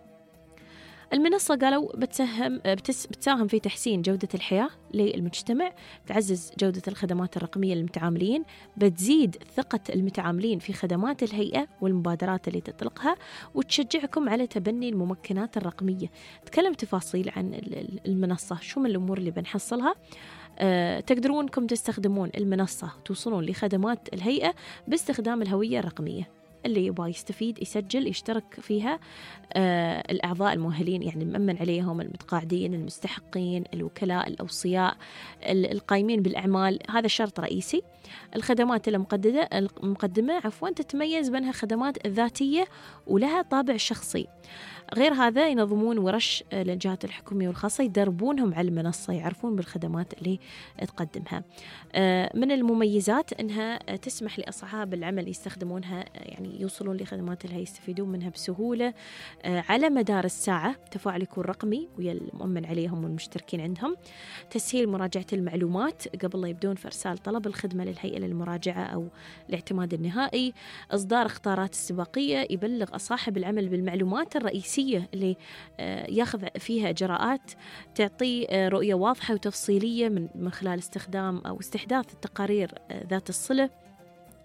المنصة قالوا بتساهم في تحسين جودة الحياة للمجتمع، تعزز جودة الخدمات الرقمية للمتعاملين، بتزيد ثقة المتعاملين في خدمات الهيئة والمبادرات اللي تطلقها، وتشجعكم على تبني الممكنات الرقمية. تكلم تفاصيل عن المنصة، شو من الأمور اللي بنحصلها. تقدرونكم تستخدمون المنصة توصلون لخدمات الهيئة باستخدام الهوية الرقمية. اللي يبغى يستفيد يسجل يشترك فيها الأعضاء المؤهلين، يعني المؤمن عليهم، المتقاعدين، المستحقين، الوكلاء، الأوصياء، القائمين بالأعمال. هذا شرط رئيسي. الخدمات المقدمة تتميز بأنها خدمات ذاتية ولها طابع شخصي. غير هذا ينظمون ورش للجهات الحكومية والخاصة يدربونهم على المنصة، يعرفون بالخدمات اللي تقدمها. من المميزات أنها تسمح لأصحاب العمل يستخدمونها، يعني يوصلون لخدمات اللي يستفيدون منها بسهولة على مدار الساعة. تفاعل يكون رقمي ويا المؤمن عليهم والمشتركين عندهم. تسهيل مراجعة المعلومات قبل لا يبدون في إرسال طلب الخدمة للهيئة للمراجعة أو الاعتماد النهائي. إصدار اختارات استباقية يبلغ صاحب العمل بالمعلومات الرئيسية اللي ياخذ فيها إجراءات، تعطي رؤية واضحة وتفصيلية من خلال استخدام أو استحداث التقارير ذات الصلة.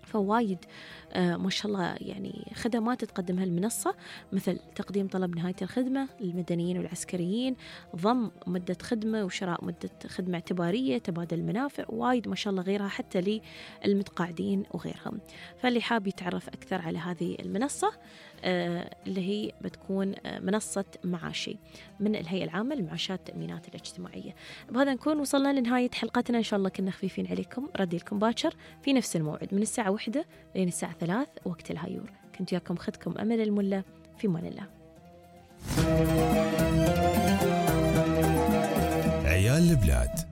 فوايد ما شاء الله يعني خدمات تقدمها المنصة، مثل تقديم طلب نهاية الخدمة للمدنيين والعسكريين، ضم مدة خدمة وشراء مدة خدمة اعتبارية، تبادل منافع، وايد ما شاء الله غيرها حتى للمتقاعدين وغيرهم. فاللي حاب يتعرف أكثر على هذه المنصة اللي هي بتكون منصة معاشي من الهيئة العامة للمعاشات التأمينات الاجتماعية. بهذا نكون وصلنا لنهاية حلقتنا، إن شاء الله كنا خفيفين عليكم. ردي لكم باكر في نفس الموعد من الساعة 1 لين الساعة 3 وقت الهايور. كنت وياكم أختكم أمل الملا، في أمان الله. عيال البلاد.